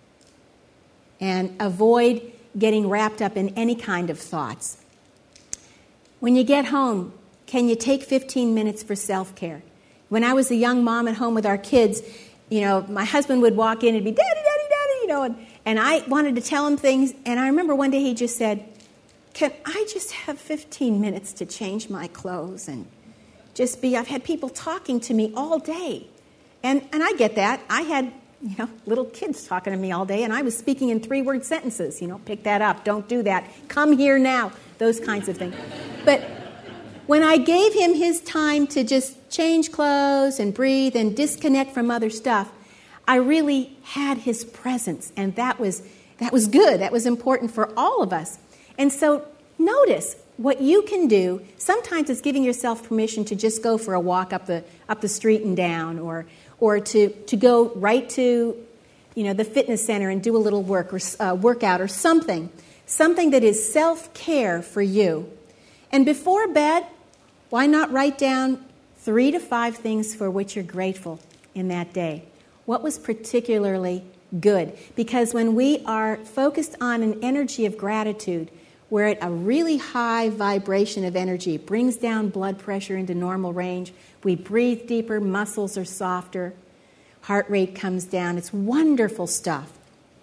and avoid getting wrapped up in any kind of thoughts. When you get home, can you take fifteen minutes for self-care? When I was a young mom at home with our kids, you know, my husband would walk in and be, daddy, daddy, daddy, you know, and, and I wanted to tell him things. And I remember one day he just said, can I just have fifteen minutes to change my clothes and just be, I've had people talking to me all day. And and I get that. I had, you know, little kids talking to me all day, and I was speaking in three-word sentences. You know, pick that up, don't do that, come here now, those kinds of things. But when I gave him his time to just change clothes and breathe and disconnect from other stuff, I really had his presence, and that was that was good. That was important for all of us. And so notice what you can do. Sometimes it's giving yourself permission to just go for a walk up the up the street and down, or or to, to go right to, you know, the fitness center and do a little work or uh, workout or something, something that is self-care for you. And before bed, why not write down three to five things for which you're grateful in that day? What was particularly good? Because when we are focused on an energy of gratitude, we're at a really high vibration of energy. It brings down blood pressure into normal range. We breathe deeper, muscles are softer, heart rate comes down. It's wonderful stuff.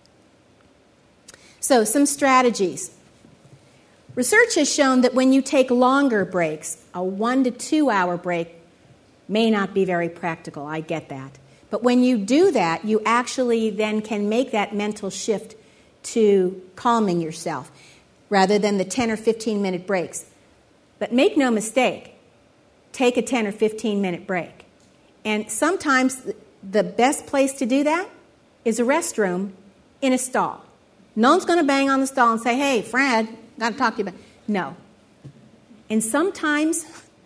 So, some strategies. Research has shown that when you take longer breaks, a one to two hour break may not be very practical. I get that. But when you do that, you actually then can make that mental shift to calming yourself rather than the ten or fifteen minute breaks. But make no mistake, take a ten or fifteen minute break. And sometimes the best place to do that is a restroom in a stall. No one's going to bang on the stall and say, hey, Fred, got to talk to you about. No. And sometimes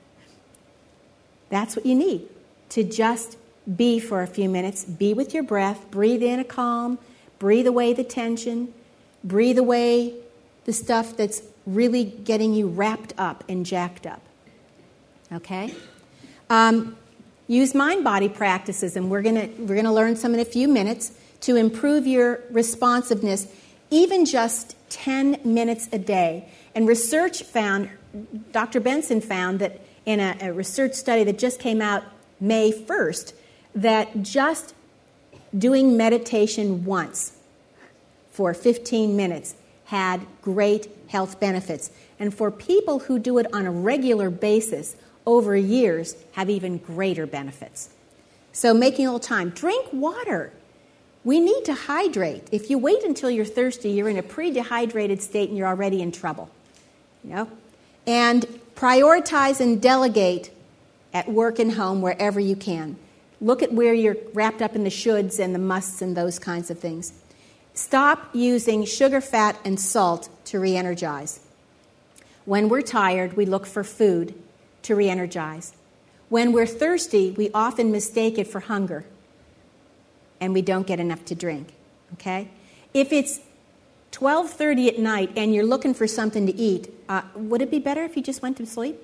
that's what you need, to just be for a few minutes, be with your breath, breathe in a calm, breathe away the tension, breathe away the stuff that's really getting you wrapped up and jacked up. Okay? Um, use mind-body practices, and we're gonna we're gonna learn some in a few minutes to improve your responsiveness, even just ten minutes a day. And research found, Doctor Benson found that in a, a research study that just came out May first, that just doing meditation once for fifteen minutes had great health benefits. And for people who do it on a regular basis over years have even greater benefits. So making a little time. Drink water. We need to hydrate. If you wait until you're thirsty, you're in a pre-dehydrated state and you're already in trouble. You know? And prioritize and delegate at work and home wherever you can. Look at where you're wrapped up in the shoulds and the musts and those kinds of things. Stop using sugar, fat, and salt to re-energize. When we're tired, we look for food to re-energize. When we're thirsty, we often mistake it for hunger, and we don't get enough to drink. Okay? If it's twelve thirty at night and you're looking for something to eat, uh, would it be better if you just went to sleep?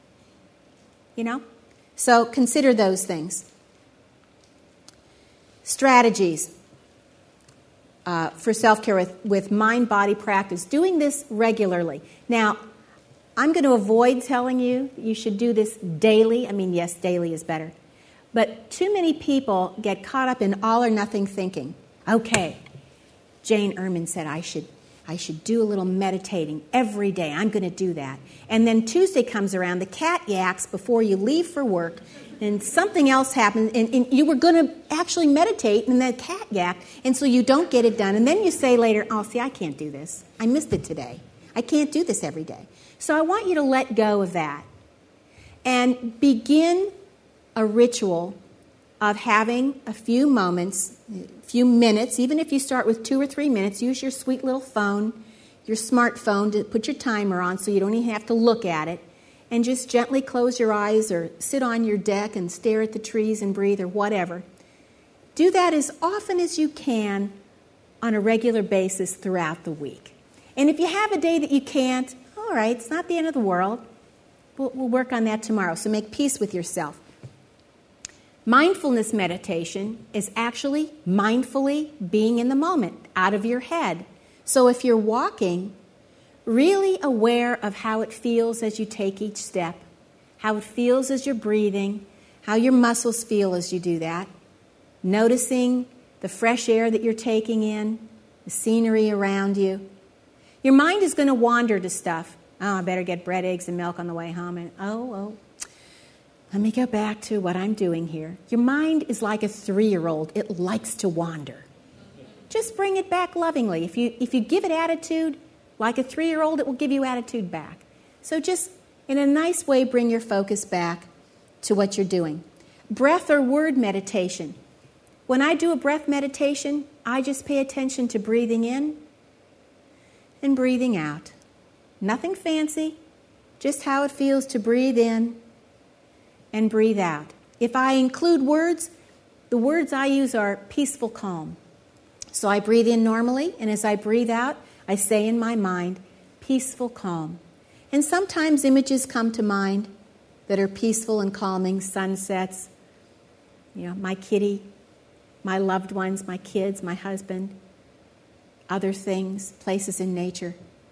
You know? So consider those things. Strategies uh, for self-care with, with mind-body practice. Doing this regularly. Now, I'm going to avoid telling you you should do this daily. I mean, yes, daily is better. But too many people get caught up in all or nothing thinking. Okay, Jane Ehrman said I should I should do a little meditating every day. I'm going to do that. And then Tuesday comes around, the cat yaks before you leave for work, and something else happens, and, and you were going to actually meditate, and the cat yacked, and so you don't get it done. And then you say later, oh, see, I can't do this. I missed it today. I can't do this every day. So I want you to let go of that and begin a ritual of having a few moments, a few minutes, even if you start with two or three minutes, use your sweet little phone, your smartphone to put your timer on so you don't even have to look at it, and just gently close your eyes or sit on your deck and stare at the trees and breathe or whatever. Do that as often as you can on a regular basis throughout the week. And if you have a day that you can't, all right, it's not the end of the world. We'll, we'll work on that tomorrow, so make peace with yourself. Mindfulness meditation is actually mindfully being in the moment, out of your head. So if you're walking, really aware of how it feels as you take each step, how it feels as you're breathing, how your muscles feel as you do that, noticing the fresh air that you're taking in, the scenery around you. Your mind is going to wander to stuff. Oh, I better get bread, eggs, and milk on the way home. And oh, oh. Let me go back to what I'm doing here. Your mind is like a three-year-old. It likes to wander. Just bring it back lovingly. If you if you give it attitude, like a three-year-old, it will give you attitude back. So just, in a nice way, bring your focus back to what you're doing. Breath or word meditation. When I do a breath meditation, I just pay attention to breathing in and breathing out. Nothing fancy, just how it feels to breathe in and breathe out. If I include words, the words I use are peaceful calm. So I breathe in normally, and as I breathe out, I say in my mind, peaceful calm. And sometimes images come to mind that are peaceful and calming, sunsets, you know, my kitty, my loved ones, my kids, my husband, other things, places in nature.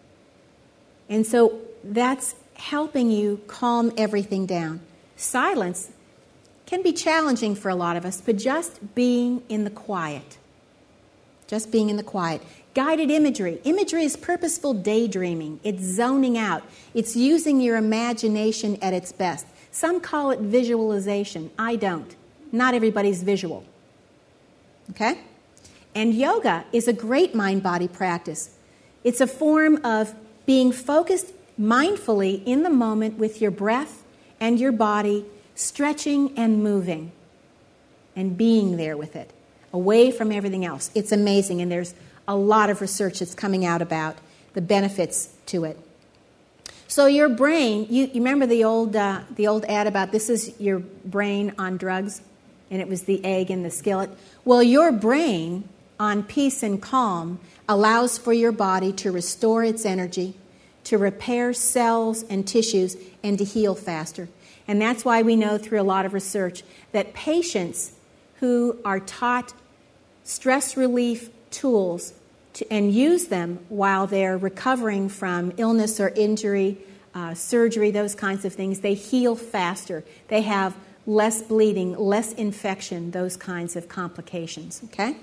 And so that's helping you calm everything down. Silence can be challenging for a lot of us, but just being in the quiet. Just being in the quiet. Guided imagery. Imagery is purposeful daydreaming. It's zoning out. It's using your imagination at its best. Some call it visualization. I don't. Not everybody's visual. Okay? And yoga is a great mind-body practice. It's a form of being focused mindfully in the moment with your breath and your body, stretching and moving and being there with it, away from everything else. It's amazing, and there's a lot of research that's coming out about the benefits to it. So your brain, you, you remember the old uh, the old ad about this is your brain on drugs, and it was the egg in the skillet. Well, your brain on peace and calm allows for your body to restore its energy, to repair cells and tissues, and to heal faster. And that's why we know through a lot of research that patients who are taught stress relief tools to, and use them while they're recovering from illness or injury, uh, surgery, those kinds of things, they heal faster. They have less bleeding, less infection, those kinds of complications. Okay?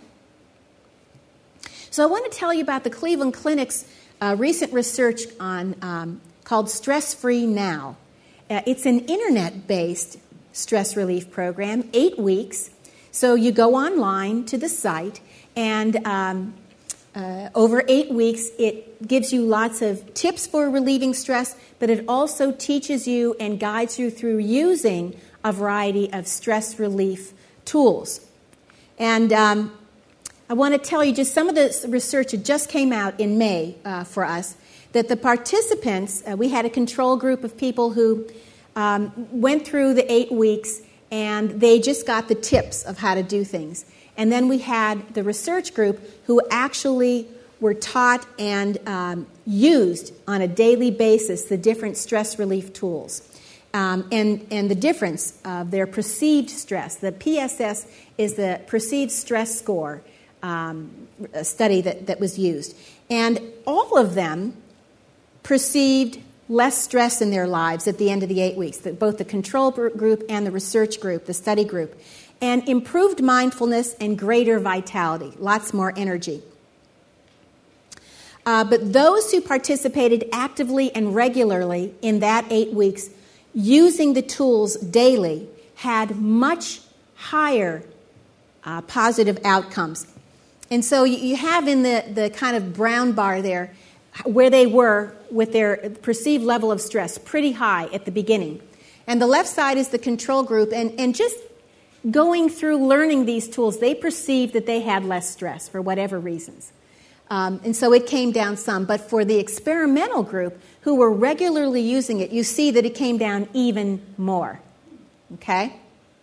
So I want to tell you about the Cleveland Clinic's uh, recent research on um, called Stress Free Now. Uh, it's an internet-based stress relief program, eight weeks. So you go online to the site, and um, uh, over eight weeks, it gives you lots of tips for relieving stress, but it also teaches you and guides you through using a variety of stress relief tools. And um, I want to tell you just some of the research that just came out in May uh, for us, that the participants, uh, we had a control group of people who um, went through the eight weeks, and they just got the tips of how to do things. And then we had the research group who actually were taught and um, used on a daily basis the different stress relief tools. Um, and, and the difference of their perceived stress. The P S S is the perceived stress score um, study that, that was used. And all of them perceived less stress in their lives at the end of the eight weeks, the, both the control group and the research group, the study group, and improved mindfulness and greater vitality, lots more energy. Uh, but those who participated actively and regularly in that eight weeks, using the tools daily, had much higher uh, positive outcomes. And so you, you have in the, the kind of brown bar there where they were with their perceived level of stress, pretty high at the beginning. And the left side is the control group. And, and just going through learning these tools, they perceived that they had less stress for whatever reasons. Um, and so it came down some. But for the experimental group who were regularly using it, you see that it came down even more. Okay?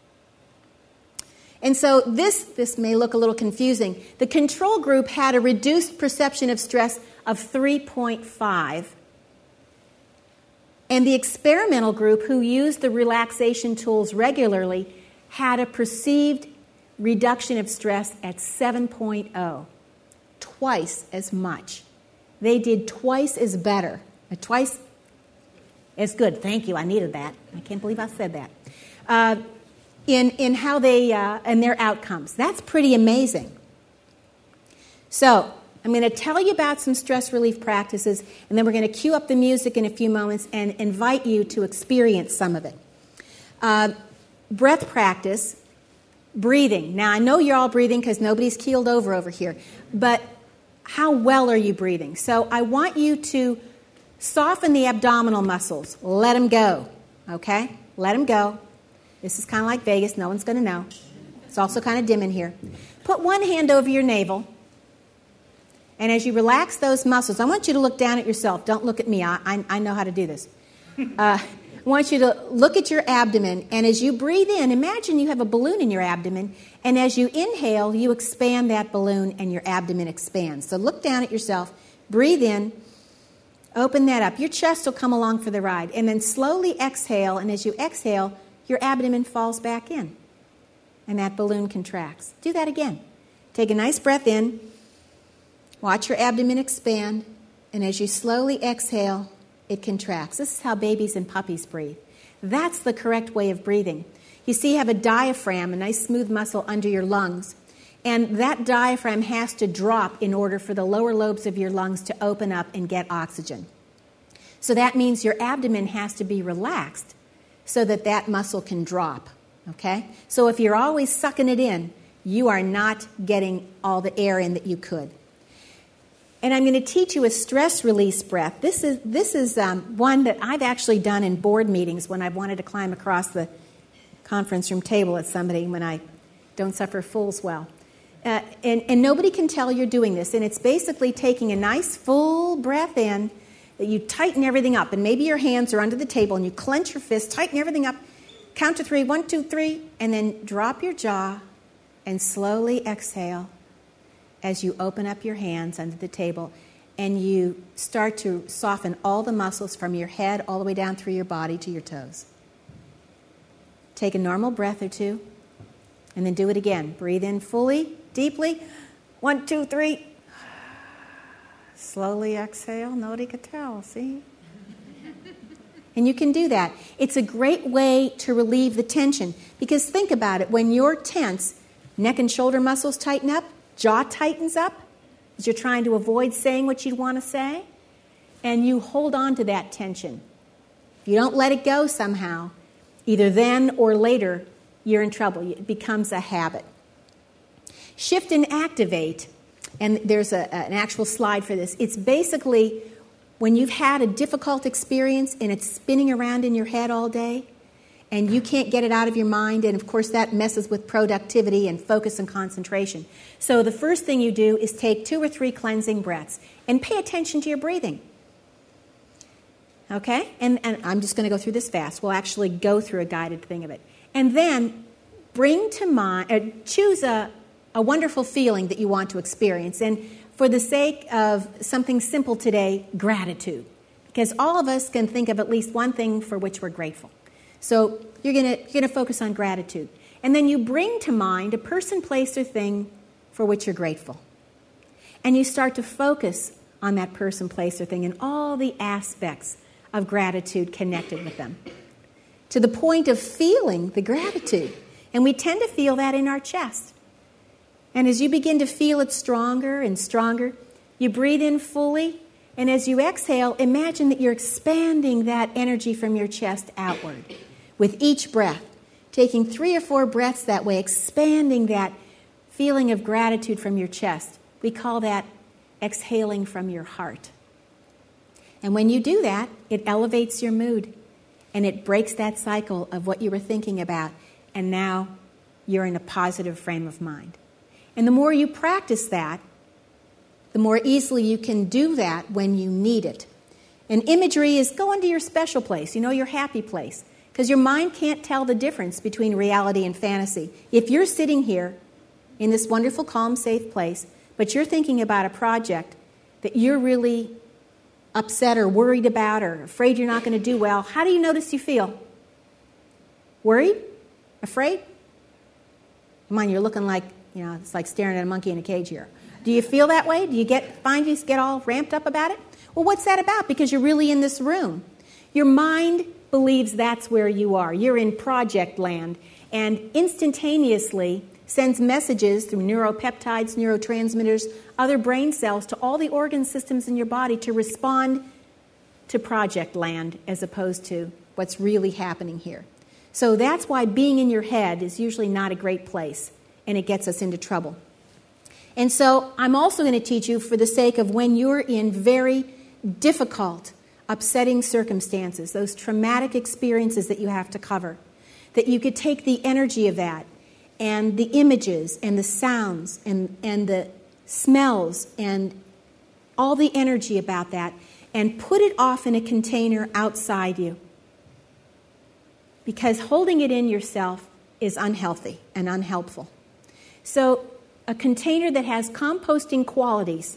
And so this, this may look a little confusing. The control group had a reduced perception of stress of three point five. And the experimental group who used the relaxation tools regularly had a perceived reduction of stress at seven point oh. Twice as much. They did twice as better. Uh, twice as good. Thank you. I needed that. I can't believe I said that. Uh, in in how they uh, and their outcomes. That's pretty amazing. So I'm going to tell you about some stress relief practices, and then we're going to cue up the music in a few moments and invite you to experience some of it. Uh, breath practice, breathing. Now I know you're all breathing because nobody's keeled over over here, but how well are you breathing? So I want you to soften the abdominal muscles. Let them go, okay? Let them go. This is kind of like Vegas. No one's going to know. It's also kind of dim in here. Put one hand over your navel. And as you relax those muscles, I want you to look down at yourself. Don't look at me. I, I, I know how to do this. Uh, I want you to look at your abdomen. And as you breathe in, imagine you have a balloon in your abdomen. And as you inhale, you expand that balloon and your abdomen expands. So look down at yourself. Breathe in. Open that up. Your chest will come along for the ride. And then slowly exhale. And as you exhale, your abdomen falls back in. And that balloon contracts. Do that again. Take a nice breath in. Watch your abdomen expand. And as you slowly exhale, it contracts. This is how babies and puppies breathe. That's the correct way of breathing. You see, you have a diaphragm, a nice smooth muscle under your lungs. And that diaphragm has to drop in order for the lower lobes of your lungs to open up and get oxygen. So that means your abdomen has to be relaxed so that that muscle can drop. Okay? So if you're always sucking it in, you are not getting all the air in that you could. And I'm going to teach you a stress release breath. This is this is um, one that I've actually done in board meetings when I've wanted to climb across the conference room table at somebody when I don't suffer fools well. Uh, and, and nobody can tell you're doing this. And it's basically taking a nice full breath in, that you tighten everything up. And maybe your hands are under the table and you clench your fist, tighten everything up, count to three, one, two, three, and then drop your jaw and slowly exhale as you open up your hands under the table and you start to soften all the muscles from your head all the way down through your body to your toes. Take a normal breath or two and then do it again. Breathe in fully, deeply. One, two, three. Slowly exhale. Nobody could tell, see? And you can do that. It's a great way to relieve the tension because think about it. When you're tense, neck and shoulder muscles tighten up, jaw tightens up as you're trying to avoid saying what you want to say, and you hold on to that tension. If you don't let it go somehow, either then or later, you're in trouble. It becomes a habit. Shift and activate, and there's a, an actual slide for this. It's basically when you've had a difficult experience and it's spinning around in your head all day, and you can't get it out of your mind, and of course that messes with productivity and focus and concentration. So the first thing you do is take two or three cleansing breaths and pay attention to your breathing. Okay? And, and I'm just going to go through this fast. We'll actually go through a guided thing of it. And then bring to mind, uh, choose a, a wonderful feeling that you want to experience. And for the sake of something simple today, gratitude. Because all of us can think of at least one thing for which we're grateful. So you're going you're going to focus on gratitude. And then you bring to mind a person, place, or thing for which you're grateful. And you start to focus on that person, place, or thing and all the aspects of gratitude connected with them. To the point of feeling the gratitude. And we tend to feel that in our chest. And as you begin to feel it stronger and stronger, You breathe in fully, and as you exhale, imagine that you're expanding that energy from your chest outward with each breath, taking three or four breaths that way, expanding that feeling of gratitude from your chest. We call that exhaling from your heart. And when you do that, it elevates your mood, and it breaks that cycle of what you were thinking about, and now you're in a positive frame of mind. And the more you practice that, the more easily you can do that when you need it. And imagery is go into your special place, you know, your happy place, because your mind can't tell the difference between reality and fantasy. If you're sitting here in this wonderful, calm, safe place, but you're thinking about a project that you're really upset or worried about or afraid you're not going to do well, how do you notice you feel? Worried? Afraid? Come on, you're looking like, you know, it's like staring at a monkey in a cage here. Do you feel that way? Do you get find you get all ramped up about it? Well, what's that about? Because you're really in this room. Your mind believes that's where you are. You're in project land, and instantaneously sends messages through neuropeptides, neurotransmitters, other brain cells to all the organ systems in your body to respond to project land as opposed to what's really happening here. So that's why being in your head is usually not a great place, and it gets us into trouble. And so I'm also going to teach you for the sake of when you're in very difficult, upsetting circumstances, those traumatic experiences that you have to cover, that you could take the energy of that and the images and the sounds and, and the smells and all the energy about that and put it off in a container outside you. Because holding it in yourself is unhealthy and unhelpful. So a container that has composting qualities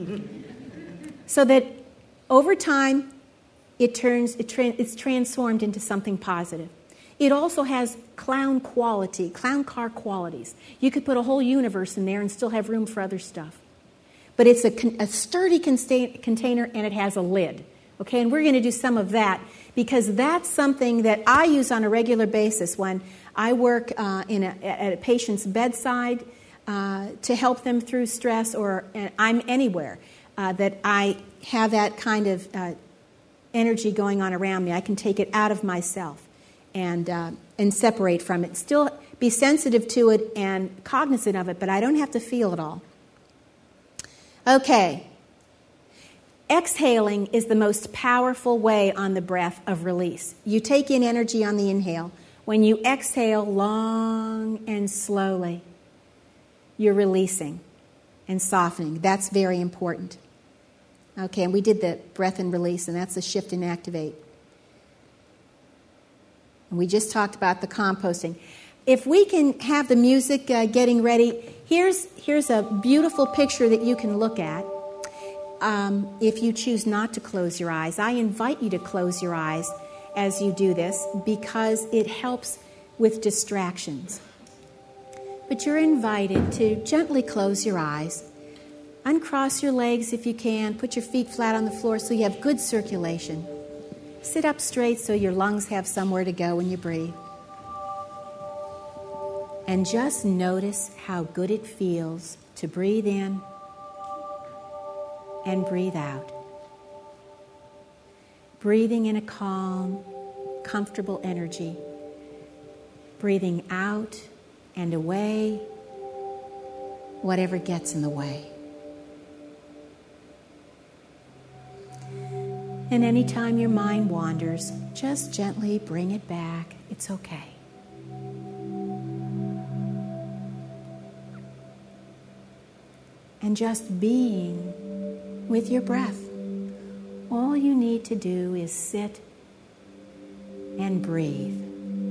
so that over time it turns it tra- it's transformed into something positive. It also has clown quality, clown car qualities. You could put a whole universe in there and still have room for other stuff. But it's a, con- a sturdy consta- container and it has a lid. Okay, and we're going to do some of that because that's something that I use on a regular basis when I work uh, in a, at a patient's bedside uh, to help them through stress, or uh, I'm anywhere uh, that I have that kind of uh, energy going on around me. I can take it out of myself and uh, and separate from it. Still be sensitive to it and cognizant of it, but I don't have to feel it all. Okay. Exhaling is the most powerful way on the breath of release. You take in energy on the inhale. When you exhale long and slowly, you're releasing and softening. That's very important. Okay, and we did the breath and release, and that's the shift and activate. And we just talked about the composting. If we can have the music uh, getting ready, here's, here's a beautiful picture that you can look at. Um, if you choose not to close your eyes, I invite you to close your eyes as you do this because it helps with distractions. But you're invited to gently close your eyes. Uncross your legs if you can. Put your feet flat on the floor so you have good circulation. Sit up straight so your lungs have somewhere to go when you breathe. And just notice how good it feels to breathe in and breathe out. Breathing in a calm, comfortable energy. Breathing out and away, whatever gets in the way. And anytime your mind wanders, just gently bring it back. It's okay. And just being with your breath. All you need to do is sit and breathe.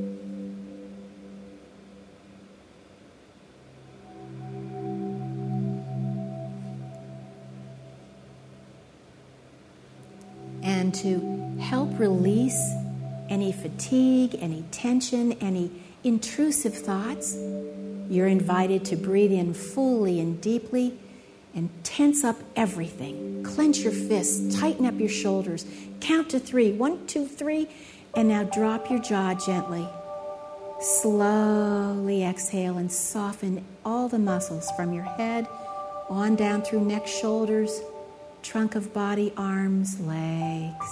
And to help release any fatigue, any tension, any intrusive thoughts, you're invited to breathe in fully and deeply and tense up everything. Clench your fists, tighten up your shoulders, count to three. One, two, three, and now drop your jaw gently. Slowly exhale and soften all the muscles from your head on down through neck, shoulders, trunk of body, arms, legs.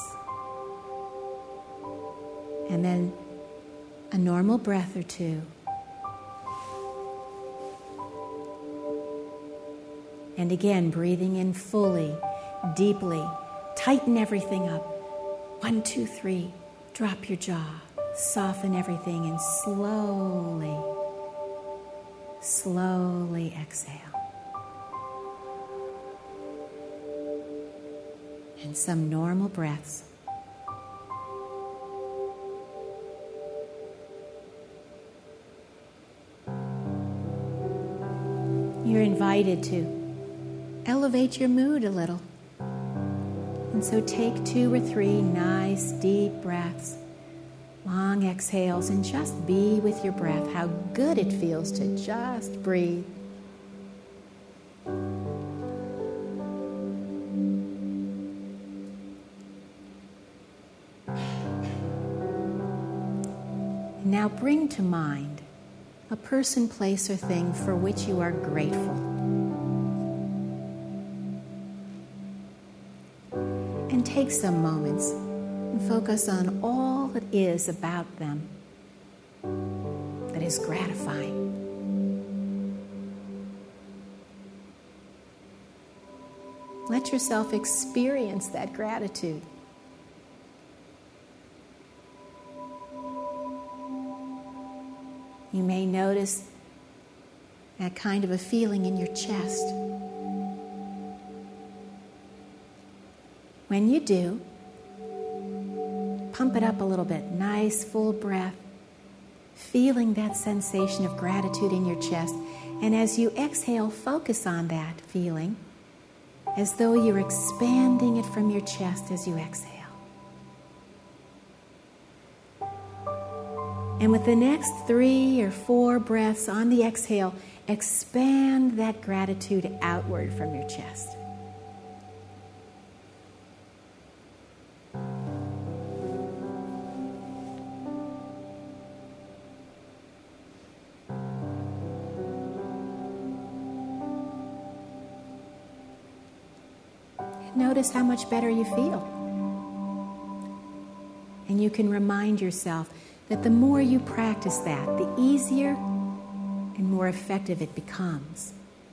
And then a normal breath or two. And again, breathing in fully, deeply. Tighten everything up. One, two, three. Drop your jaw. Soften everything and slowly, slowly exhale. And some normal breaths. You're invited to elevate your mood a little. And so take two or three nice deep breaths, long exhales, and just be with your breath. How good it feels to just breathe. Now bring to mind a person, place, or thing for which you are grateful. And take some moments and focus on all that is about them that is gratifying. Let yourself experience that gratitude. You may notice that kind of a feeling in your chest. When you do, pump it up a little bit. Nice, full breath. Feeling that sensation of gratitude in your chest. And as you exhale, focus on that feeling as though you're expanding it from your chest as you exhale. And with the next three or four breaths on the exhale, expand that gratitude outward from your chest. Notice how much better you feel. And you can remind yourself that the more you practice that, the easier and more effective it becomes.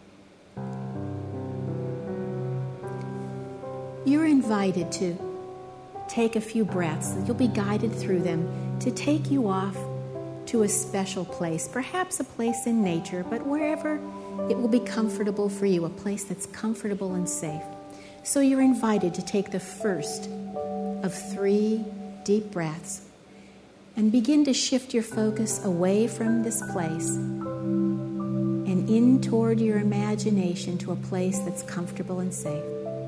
You're invited to take a few breaths. You'll be guided through them to take you off to a special place, perhaps a place in nature, but wherever it will be comfortable for you, a place that's comfortable and safe. So you're invited to take the first of three deep breaths and begin to shift your focus away from this place and in toward your imagination to a place that's comfortable and safe.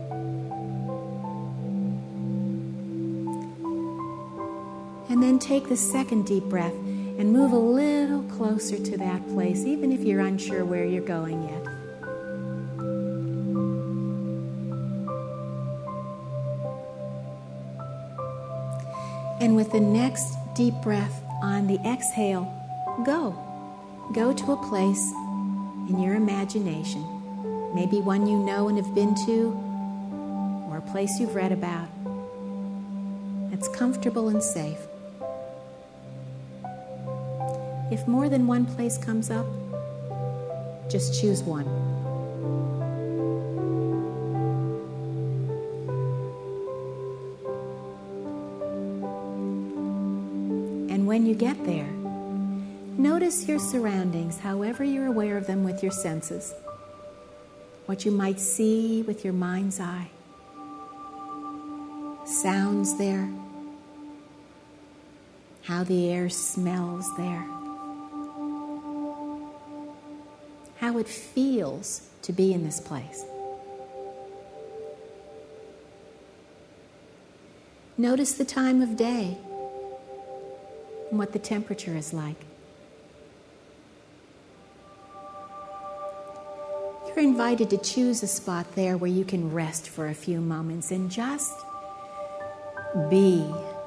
And then take the second deep breath and move a little closer to that place, even if you're unsure where you're going yet. And with the next deep breath on the exhale, go. Go to a place in your imagination, maybe one you know and have been to, or a place you've read about, that's comfortable and safe. If more than one place comes up, just choose one. And when you get there, notice your surroundings, however you're aware of them with your senses. What you might see with your mind's eye. Sounds there. How the air smells there. How it feels to be in this place. Notice the time of day and what the temperature is like. You're invited to choose a spot there where you can rest for a few moments and just be.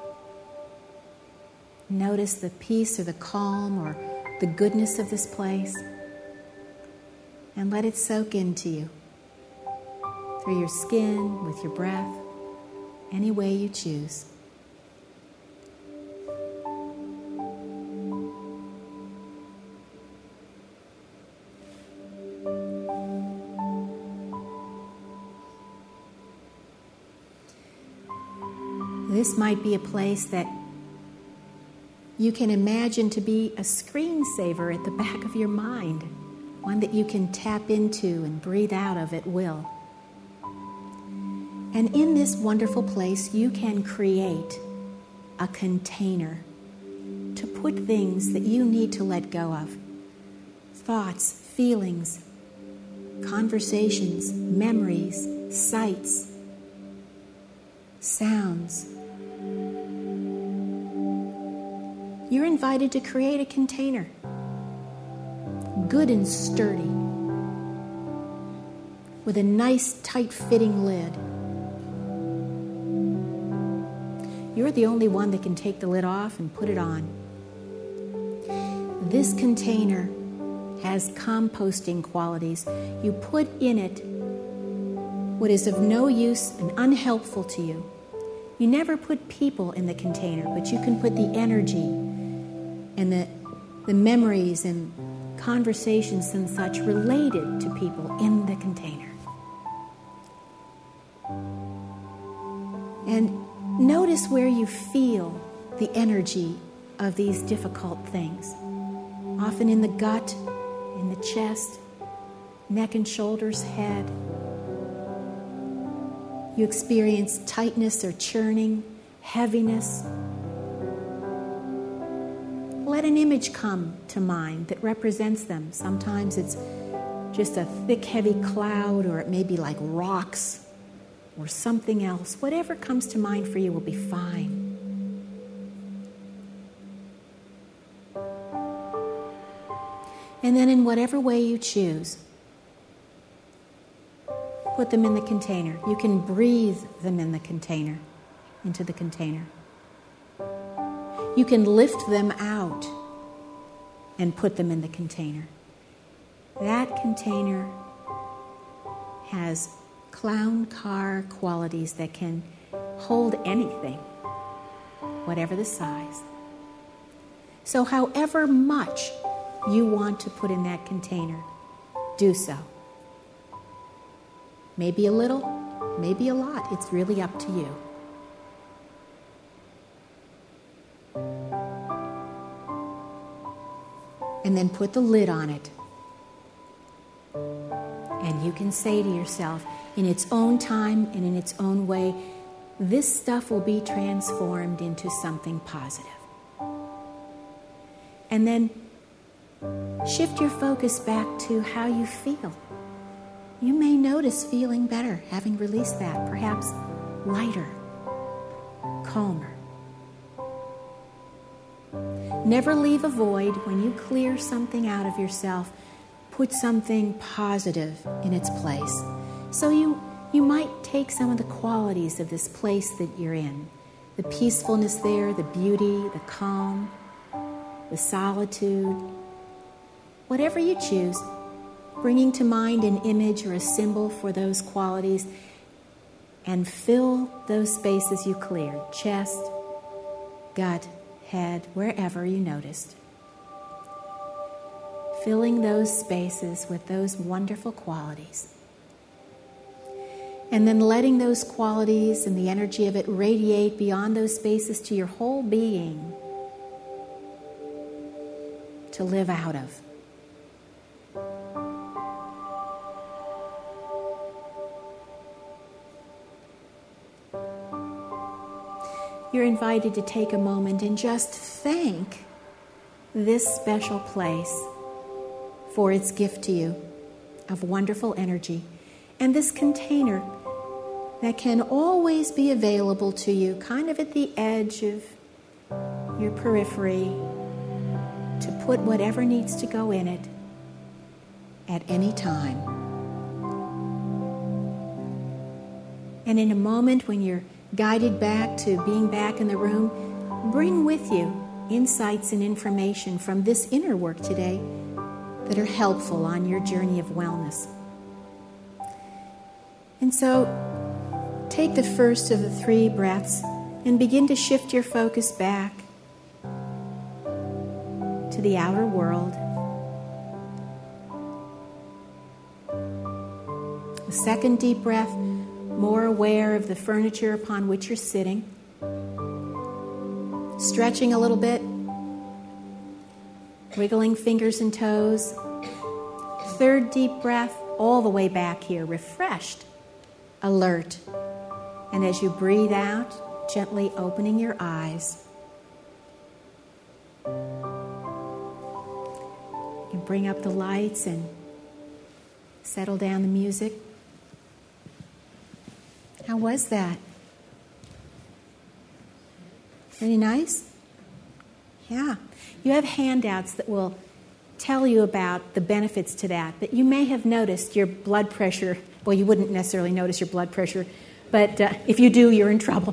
Notice the peace or the calm or the goodness of this place. And let it soak into you. through your skin, with your breath, any way you choose. This might be a place that you can imagine to be a screensaver at the back of your mind, one that you can tap into and breathe out of at will. And in this wonderful place, you can create a container to put things that you need to let go of. Thoughts, feelings, conversations, memories, sights, sounds. You're invited to create a container, good and sturdy, with a nice tight-fitting lid. You're the only one that can take the lid off and put it on. This container has composting qualities. You put in it what is of no use and unhelpful to you. You never put people in the container, but you can put the energy and the, the memories and conversations and such related to people in the container. And notice where you feel the energy of these difficult things. Often in the gut, in the chest, neck and shoulders, head. You experience tightness or churning, heaviness. Let an image come to mind that represents them. Sometimes it's just a thick, heavy cloud, or it may be like rocks or something else. Whatever comes to mind for you will be fine. And then in whatever way you choose, put them in the container. You can breathe them in the container, into the container. You can lift them out and put them in the container. That container has clown car qualities that can hold anything, whatever the size. So however much you want to put in that container, do so. Maybe a little, maybe a lot. It's really up to you. And then put the lid on it. And you can say to yourself, in its own time and in its own way, this stuff will be transformed into something positive. And then shift your focus back to how you feel. You may notice feeling better, having released that, perhaps lighter, calmer. Never leave a void. When you clear something out of yourself, put something positive in its place. So you, you might take some of the qualities of this place that you're in, the peacefulness there, the beauty, the calm, the solitude, whatever you choose, bringing to mind an image or a symbol for those qualities, and fill those spaces you cleared, chest, gut, head, wherever you noticed. Filling those spaces with those wonderful qualities. And then letting those qualities and the energy of it radiate beyond those spaces to your whole being to live out of. You're invited to take a moment and just thank this special place for its gift to you of wonderful energy, and this container that can always be available to you, kind of at the edge of your periphery, to put whatever needs to go in it at any time. And in a moment when you're guided back to being back in the room, bring with you insights and information from this inner work today that are helpful on your journey of wellness. And so take the first of the three breaths and begin to shift your focus back to the outer world. A second deep breath, more aware of the furniture upon which you're sitting. Stretching a little bit, wiggling fingers and toes. Third deep breath, all the way back here, refreshed, alert. And as you breathe out, gently opening your eyes. You can bring up the lights and settle down the music. How was that? Pretty nice? Yeah. You have handouts that will tell you about the benefits to that. But you may have noticed your blood pressure. Well, you wouldn't necessarily notice your blood pressure, but uh, if you do, you're in trouble.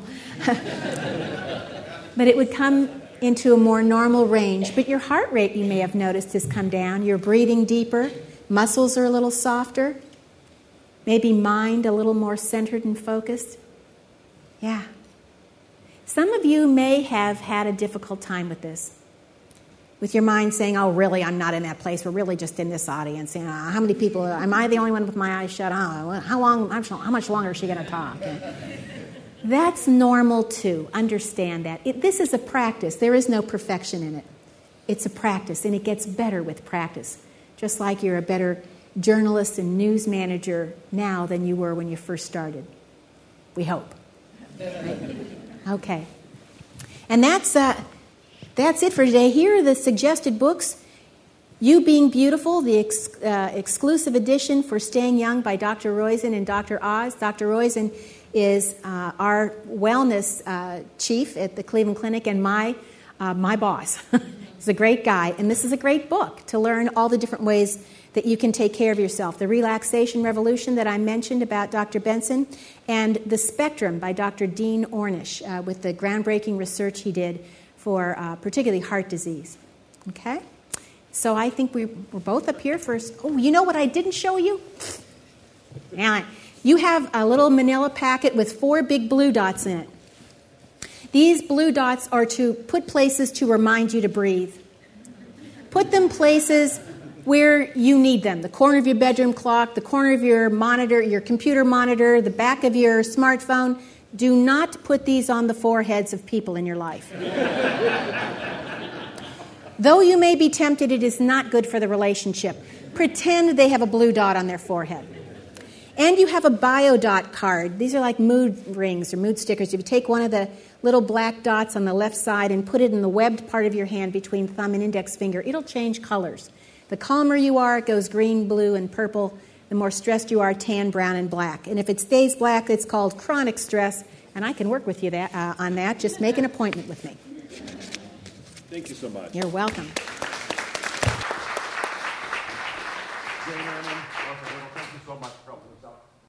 But it would come into a more normal range. But your heart rate, you may have noticed, has come down. You're breathing deeper. Muscles are a little softer. Maybe mind a little more centered and focused. Yeah. Some of you may have had a difficult time with this. With your mind saying, oh, really, I'm not in that place. We're really just in this audience. You know, how many people, am I the only one with my eyes shut? Oh, how long, how much longer is she going to talk? That's normal too. Understand that. It, this is a practice. There is no perfection in it. It's a practice, and it gets better with practice. Just like you're a better journalist and news manager now than you were when you first started. We hope. Right? Okay. And that's uh, that's it for today. Here are the suggested books. You Being Beautiful, the ex- uh, exclusive edition for Staying Young by Doctor Roizen and Doctor Oz. Doctor Roizen is uh, our wellness uh, chief at the Cleveland Clinic and my uh, my boss. He's a great guy. And this is a great book to learn all the different ways that you can take care of yourself. The Relaxation Revolution that I mentioned about Doctor Benson, and The Spectrum by Doctor Dean Ornish, uh, with the groundbreaking research he did for uh, particularly heart disease. Okay? So I think we, we're both up here first. Oh, you know what I didn't show you? Now, you have a little manila packet with four big blue dots in it. These blue dots are to put places to remind you to breathe. Put them places where you need them. The corner of your bedroom clock, the corner of your monitor, your computer monitor, the back of your smartphone. Do not put these on the foreheads of people in your life. Though you may be tempted, it is not good for the relationship. Pretend they have a blue dot on their forehead. And you have a BioDot card. These are like mood rings or mood stickers. If you take one of the little black dots on the left side and put it in the webbed part of your hand between thumb and index finger, it'll change colors. The calmer you are, it goes green, blue, and purple. The more stressed you are, tan, brown, and black. And if it stays black, it's called chronic stress, and I can work with you that, uh, on that. Just make an appointment with me. Thank you so much. You're welcome.